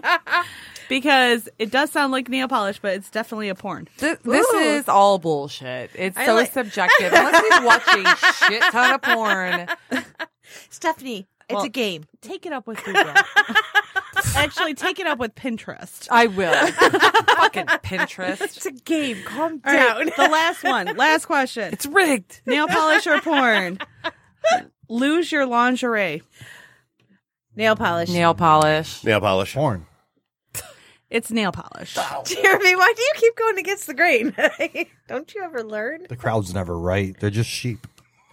Because it does sound like nail polish, but it's definitely a porn. Th- this Ooh. is all bullshit. It's I so like- subjective. Unless you watch a shit ton of porn. Stephanie, it's Well- a game. Take it up with Google. Actually, take it up with Pinterest. I will. Fucking Pinterest. It's a game. Calm All down. right, the last one. Last question. It's rigged. Nail polish or porn? Lose your lingerie. Nail polish. Nail polish. Nail polish. Porn. It's nail polish. Jeremy, why do you keep going against the grain? Don't you ever learn? The crowd's never right. They're just sheep.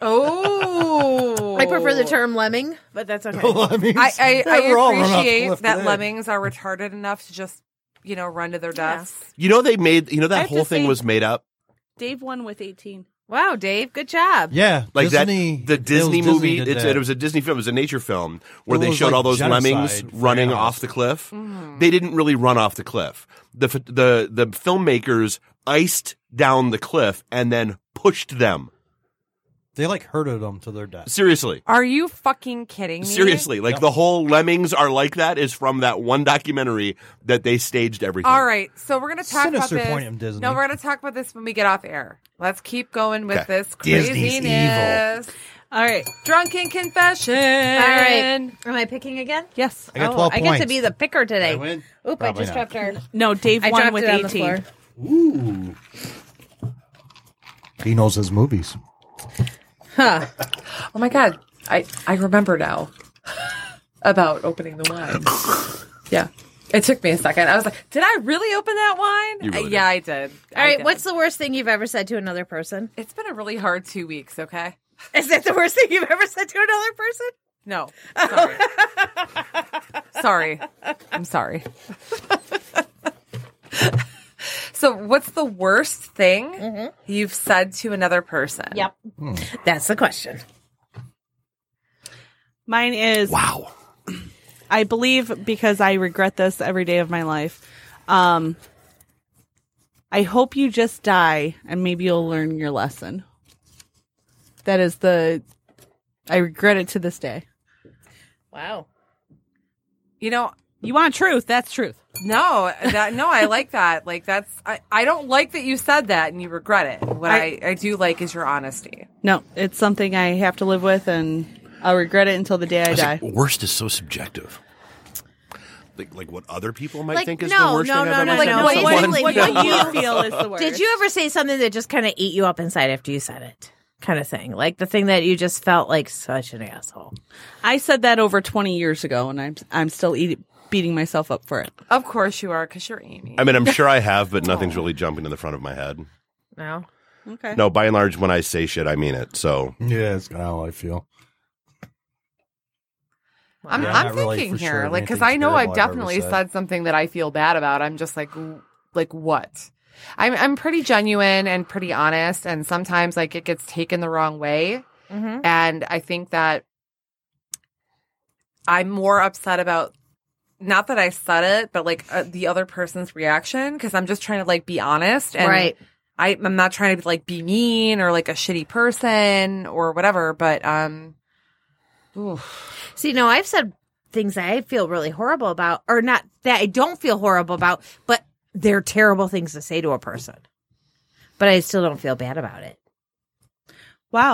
Oh. I prefer the term lemming, but that's okay. I mean, I, I, I we're all run off the appreciate cliff that today. lemmings are retarded enough to just, you know, run to their deaths. You know they made. You know I that have to whole thing say- was made up. Dave won with eighteen. Wow, Dave, good job. Yeah, Like Disney, that, the it was Disney movie. did It's, that. it was a Disney film. It was a nature film where It they was showed like all those lemmings genocide for running animals. off the cliff. They didn't really run off the cliff. The f- the the filmmakers iced down the cliff and then pushed them. They like herded them to their death. Seriously. Are you fucking kidding me? Seriously, like Yep. the whole lemmings are like that is from that one documentary that they staged everything. All right, so we're gonna talk Sinister about this. point in Disney. No, we're gonna talk about this when we get off air. Let's keep going with Okay. this Disney's craziness. All right. Drunken confession. All right. Am I picking again? Yes. I got Oh, twelve I points. get to be the picker today. I win? Oop, I Probably just not. dropped our. No, Dave I won dropped with it on the eighteen. floor. Ooh. He knows his movies. Huh. Oh my god, I I remember now about opening the wine. Yeah, it took me a second. I was like, did I really open that wine? You really Uh, yeah, I did. All I right, did. what's the worst thing you've ever said to another person? It's been a really hard two weeks. Okay. Is that the worst thing you've ever said to another person? No. Sorry. sorry. I'm sorry. So, what's the worst thing you've said to another person? Yep. That's the question. Mine is, Wow. I believe, because I regret this every day of my life. Um, I hope you just die and maybe you'll learn your lesson. That is the, I regret it to this day. Wow. You know, You want truth? That's truth. no, that no, I like that. Like that's I, I don't like that you said that and you regret it. What I, I- I do like is your honesty. No, it's something I have to live with, and I'll regret it until the day I was die. like, worst is so subjective. Like, like what other people might Like, think is no, the worst no, thing no, I've no, ever like, said no, to what- someone. what- What, what- what you feel is the worst. Did you ever say something that just kind of ate you up inside after you said it? Kind of thing. Like the thing that you just felt like such an asshole. I said that over twenty years ago, and I'm I'm still eat, beating myself up for it. Of course you are, because you're Amy. I mean, I'm sure I have, but nothing's really jumping to the front of my head. No? Okay. No, by and large, when I say shit, I mean it. So Yeah, that's kind of how I feel. I'm, Yeah, I'm not really thinking for here, sure of like, because anything I know terrible I've I've ever definitely said. said something that I feel bad about. I'm just like, w- like what? I'm I'm pretty genuine and pretty honest, and sometimes like it gets taken the wrong way, Mm-hmm. and I think that I'm more upset about not that I said it, but like uh, the other person's reaction, because I'm just trying to like be honest, and Right. I, I'm not trying to like be mean or like a shitty person or whatever, but um. oof. See, no, I've said things that I feel really horrible about, or not that I don't feel horrible about, but they're terrible things to say to a person. But I still don't feel bad about it. Wow.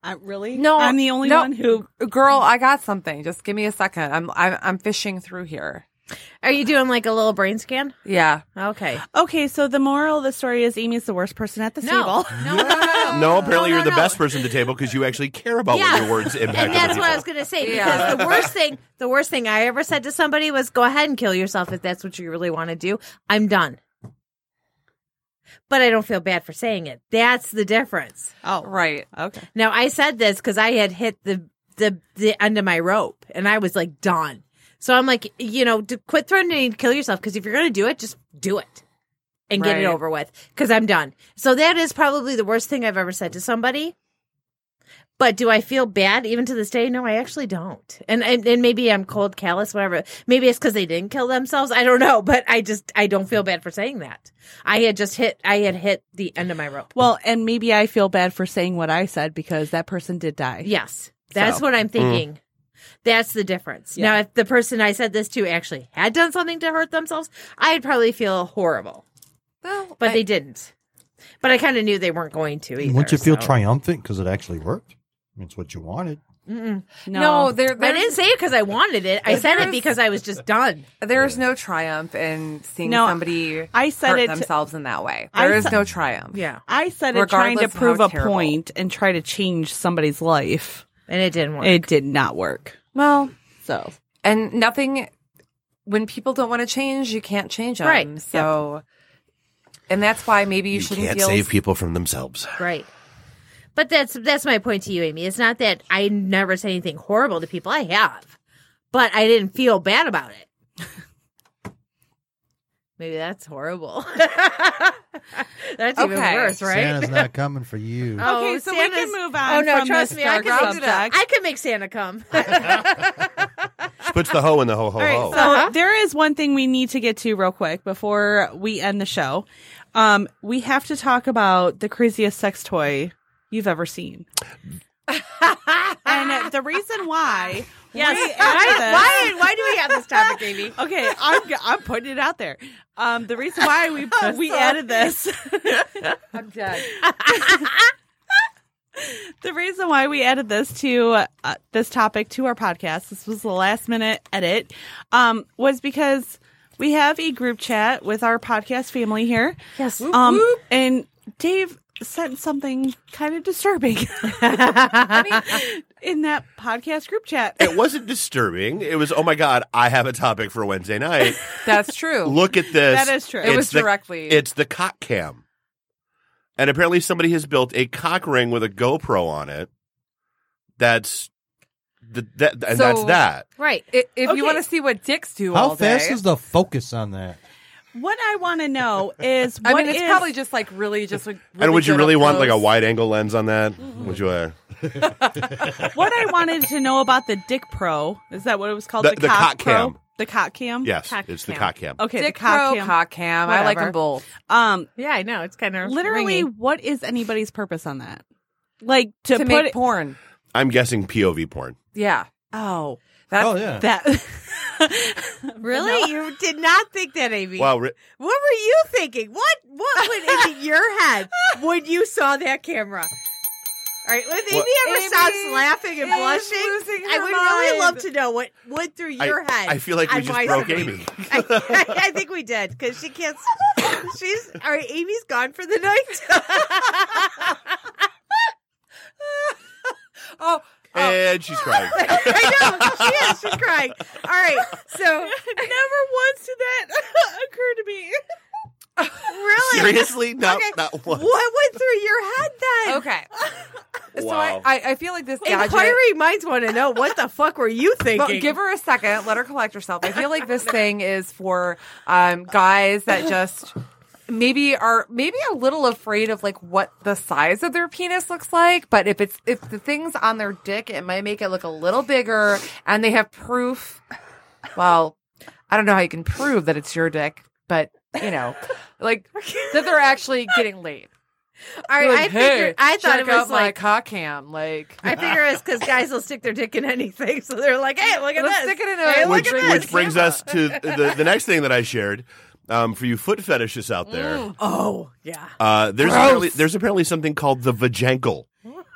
I, really? No, I'm the only no, one who. Girl, I got something. Just give me a second. I'm I'm I'm fishing through here. Are you doing like a little brain scan? Yeah. Okay. Okay, so the moral of the story is Amy's the worst person at the No. table. No, no, no, no. No, apparently no, you're the no. best person at the table because you actually care about Yeah. what your words impact. And other that's what I people. was going to say. Because Yeah. the worst thing, the worst thing I ever said to somebody was, "Go ahead and kill yourself if that's what you really want to do." I'm done. But I don't feel bad for saying it. That's the difference. Oh, Right. okay. Now I said this because I had hit the the the end of my rope, and I was like done. So I'm like, you know, to quit threatening to kill yourself, because if you're going to do it, just do it and get it Right. over with, because I'm done. So that is probably the worst thing I've ever said to somebody. But do I feel bad even to this day? No, I actually don't. And and, and maybe I'm cold, callous, whatever. Maybe it's because they didn't kill themselves. I don't know. But I just, I don't feel bad for saying that. I had just hit, I had hit the end of my rope. Well, and maybe I feel bad for saying what I said because that person did die. Yes. That's So, what I'm thinking. That's the difference. Yeah. Now, if the person I said this to actually had done something to hurt themselves, I'd probably feel horrible. Well, But I- they didn't. But I kind of knew they weren't going to either. Wouldn't you feel so. triumphant because it actually worked? I mean, it's what you wanted. Mm-mm. No, there. I there's- didn't say it because I wanted it. I said it There's- because I was just done. There's no triumph in seeing No, somebody I said hurt it to- themselves in that way. I There is said- no triumph. Yeah. I said it trying to Regardless of how prove a terrible. point and try to change somebody's life. And it didn't work. It did not work. Well, So and nothing. When people don't want to change, you can't change them. Right. So, and that's why maybe you, You shouldn't can't feel. save people from themselves. Right. But that's that's my point to you, Amy. It's not that I never say anything horrible to people. I have. But I didn't feel bad about it. Maybe that's horrible. That's even Okay. worse, right? Santa's not coming for you. Oh, okay, so we Santa's- can move on. Oh no, from trust this me, I dark can, subject. I can make Santa come. She puts the hoe in the ho ho All right, ho. so Uh-huh. there is one thing we need to get to real quick before we end the show. Um, we have to talk about the craziest sex toy you've ever seen. And uh, the reason why, Yes. we Why, added this- why, why do we have this topic, Amy? Okay, I'm I'm putting it out there. Um, the reason why we we added this, I'm dead. the reason why we added this to uh, this topic to our podcast, this was the last minute edit, um, was because we have a group chat with our podcast family here. Yes. Um, and Dave sent something kind of disturbing in that podcast group chat. It wasn't disturbing. It was, oh my God, I have a topic for Wednesday night. That's true. Look at this. That is true. It was It's the- directly. It's the cock cam. And apparently somebody has built a cock ring with a GoPro on it. That's the, that, and So- that's that. Right. I- if Okay. you want to see what dicks do How all fast day, is the focus on that? What I want to know is, I what mean, it's is- probably just like really, just like. Really and would you good really up want like a close. wide angle lens on that? Mm-hmm. Would you? Uh, what I wanted to know about the Dick Pro. Is that what it was called? The- the cock Pro? cam. The cock cam. yes, Cock it's the cam. cock cam. Okay. Dick the cock Pro, cam. cock cam. I like Whatever. them both. Um. Yeah, I know. It's kind of Literally, ringy. what is anybody's purpose on that? Like to, To put make it. porn. I'm guessing P O V porn. Yeah. Oh, That's, Oh, yeah. that. Really? You did not think that, Amy? Wow, ri- What were you thinking? What what went into your head when you saw that camera? All right, if Amy What- ever Amy stops laughing and is blushing, losing I her would really mind. love to know what went through your I, head. I feel like we on just my broke screen. Amy. I, I, I think we did because she can't. She's all right. Amy's gone for the night. oh, And she's crying. I know she is. She's crying. All right, so Never once did that occur to me. really, Seriously? Not, Okay. not what once. went through your head then? okay. So Wow. I, I, I feel like this gadget. Inquiry minds want to know what the fuck were you thinking? Well, give her a second. Let her collect herself. I feel like this thing is for um, guys that just maybe are maybe a little afraid of like what the size of their penis looks like. But if it's if the thing's on their dick, it might make it look a little bigger, and they have proof. Well, I don't know how you can prove that it's your dick, but you know, like that they're actually getting laid. All right, Like, I hey, figured. I thought check it was out my like. cock cam. Like, I figure it's because guys will stick their dick in anything, so they're like, "Hey, look at Let's this." stick it in a- Hey, look Which, at this. which brings us to the, the next thing that I shared. Um, for you foot fetishists out there, Oh yeah. uh, there's Gross. apparently, there's apparently something called the vajankle.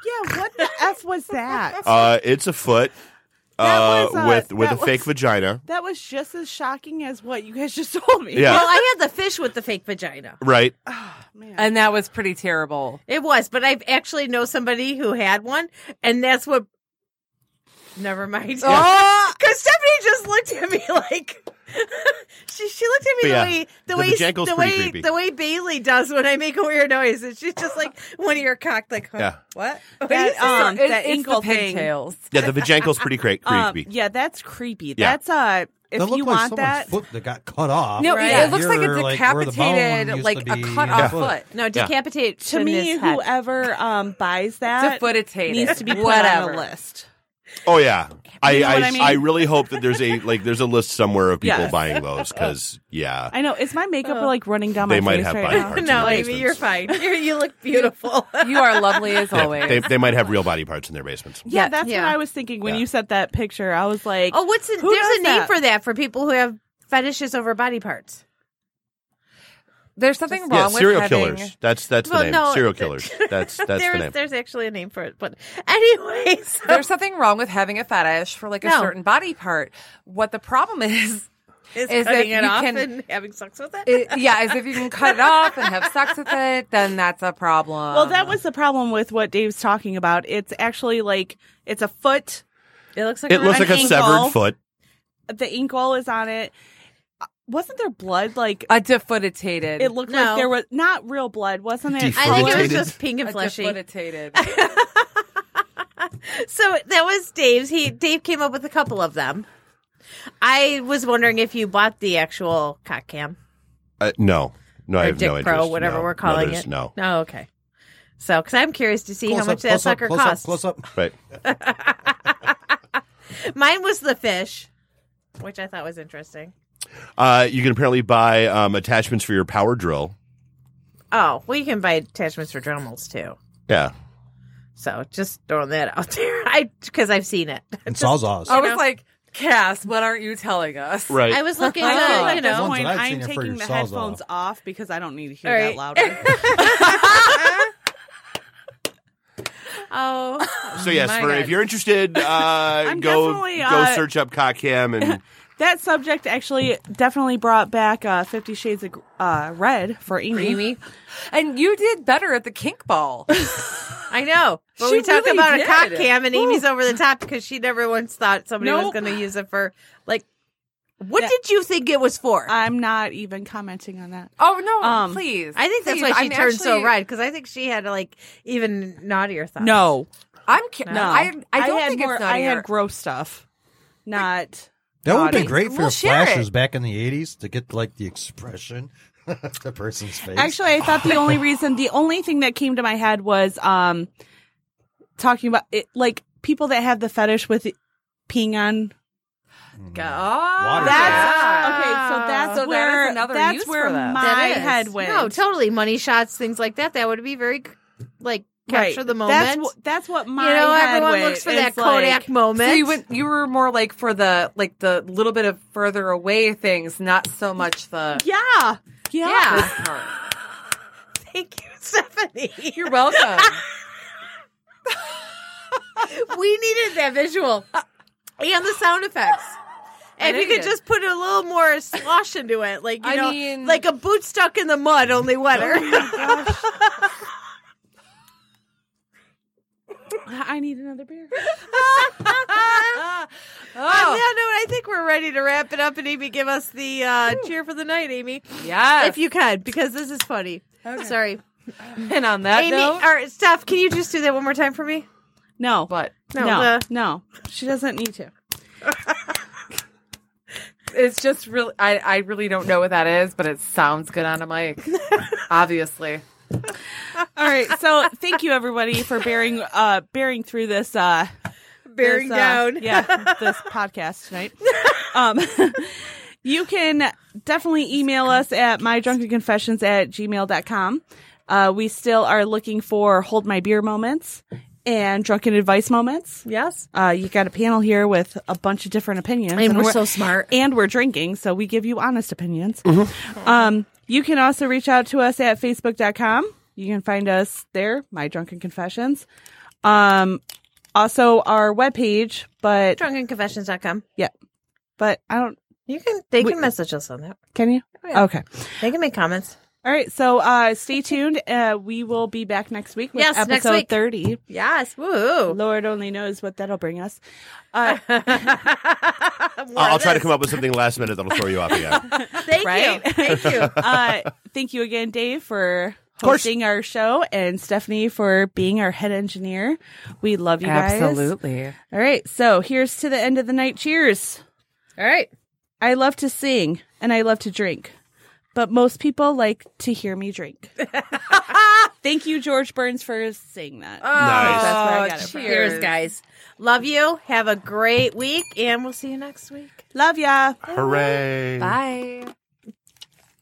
Yeah, what the F was that? Uh, it's a foot uh, That was, uh, with with a that fake was- vagina. That was just as shocking as what you guys just told me. Yeah. Well, I had the fish with the fake vagina. Right. Man. And that was pretty terrible. It was, but I actually know somebody who had one, and that's what. Never mind. Oh! Because Stephanie just looked at me like she she looked at me But the yeah, way the, the way vajankle's the pretty way creepy. the way Bailey does when I make a weird noise, and she's just like when you're cocked, like huh, Yeah. what? What That, do you say? um, It- that it's ankle the thing. pigtails. Yeah, the vajankle's pretty cra- Um, creepy. yeah, that's creepy. Yeah. That's uh, if That looked you like want someone's that, foot that got cut off. No, Right. yeah, it looks like You're, a like, where the bone decapitated, used like to a be. cut Yeah. off foot. No, decapitate to me, whoever um buys that Defootated. needs to be put Whatever. on a list. Oh yeah, I know I, what I I, mean? really hope that there's a like there's a list somewhere of people Yes. buying those because yeah, I know. Is my makeup like running down They my might face have right body now? parts in No, their Amy, you're basements. fine. You're, you look beautiful. You are lovely as Yeah, always. they they might have real body parts in their basements. Yeah, Yeah. that's Yeah. what I was thinking when Yeah. you said that picture. I was like, Oh, what's it? Who There's does a name that? for that for people who have fetishes over body parts. There's something Yeah, wrong with serial having... killers. That's that's Well, the name. no, serial th- killers. That's that's there's the name. there's actually a name for it, but anyways, There's something wrong with having a fetish for like a No. certain body part. What the problem is, is is cutting if it you off can- and having sex with it. it, yeah, is if you can cut it off and have sex with it, then that's a problem. well, that was the problem with what Dave's talking about. It's actually like it's a foot. It looks like It looks an like a ankle. severed foot. The ankle is on it. Uh, Wasn't there blood? Like a defootated. it looked No. like there was not real blood, wasn't it? I think it was Defootated. just pink and a fleshy. defootated. So that was Dave's. He Dave came up with a couple of them. I was wondering if you bought the actual cock cam Uh, no, no, I or have Dick no interest. Pro, whatever No. we're No, calling there's- it. No, No, okay. So, because I'm curious to see Close how up, much that close up, sucker close costs. Up, close up. right. Mine was the fish, which I thought was interesting. Uh, you can apparently buy um, attachments for your power drill. Oh, well, you can buy attachments for Dremels too. Yeah, So just throwing that out there, I because I've seen it. And Sawzalls. I You was know? like, Cass, what aren't you telling us? right. I was looking I to, feel like you at this know, Ones point, that I've I'm seen are for taking your the sawzall. headphones off because I don't need to hear All that right. louder. oh, So yes, my for God. if you're interested, uh, go definitely, go uh, search up cock cam and That subject actually definitely brought back uh, Fifty Shades of uh, Red for Amy. Amy. And you did better at the kink ball. I know. But She we talk really about did. a cock cam, and Amy's over the top because she never once thought somebody was Nope. going to use it for, like, what Yeah. did you think it was for? I'm not even commenting on that. Oh no, Um, please. I think that's Please, why she I'm turned so actually- red, because I think she had, like, even naughtier thoughts. No, I'm ki- no. I I don't had think more, it's not I here. had gross stuff, not. That would have been naughty. great for We'll your share flashes it. back in the eighties to get like the expression the person's face. Actually, I thought the only reason, the only thing that came to my head was um talking about it, like people that have the fetish with peeing on. Go- Water That's yeah. okay. So that's So that where is another that's use where for that. my That is. head went. No, totally. Money shots, things like that. That would be very, like, capture Right. the moment. That's what, that's what my you know, head everyone went. looks for It's that Kodak like, moment. So you went. You were more like for the like the little bit of further away things, not so much the. Yeah, yeah. Yeah. this part. Thank you, Stephanie. You're welcome. We needed that visual and the sound effects. And if you could needed. just put a little more slosh into it, like you I know, mean- like a boot stuck in the mud, only wetter. I need another beer. On Oh, that note, I think we're ready to wrap it up and Amy give us the uh, cheer for the night, Amy, yes. if you can, because this is funny. Sorry, and on that Amy note, or Steph, can you just do that one more time for me? No, but No, no, uh, no. She doesn't need to. it's just really. I I really don't know what that is, but it sounds good on a mic. Obviously. All right, so thank you everybody for bearing uh bearing through this uh bearing this, uh, down. yeah, this podcast tonight. Um you can definitely email us at mydrunkenconfessions at gmail dot com. Uh we still are looking for hold my beer moments and drunken advice moments. Yes, Uh you got a panel here with a bunch of different opinions. and we're so smart. and we're drinking, so we give you honest opinions. Um, you can also reach out to us at facebook dot com. You can find us there, My Drunken Confessions. Um, also our webpage, but drunken confessions dot com. yeah, but I don't. You can. They We- can message us on that. Can you? Oh, yeah. Okay. They can make comments. All right. So uh, stay tuned. Uh, we will be back next week with Yes, next episode week. thirty. Yes. Woo. Lord only knows what that'll bring us. Uh, I'll, I'll try to come up with something last minute that'll throw you off again. Thank Right? you. Thank you. uh, thank you again, Dave, for course. hosting our show, and Stephanie for being our head engineer. We love you guys. Absolutely. All right. So here's to the end of the night. Cheers. All right. I love to sing and I love to drink, but most people like to hear me drink. Thank you, George Burns, for saying that. Oh, Nice. That's where I got it from. cheers, guys. Love you. Have a great week, and we'll see you next week. Love ya. Hooray. Bye.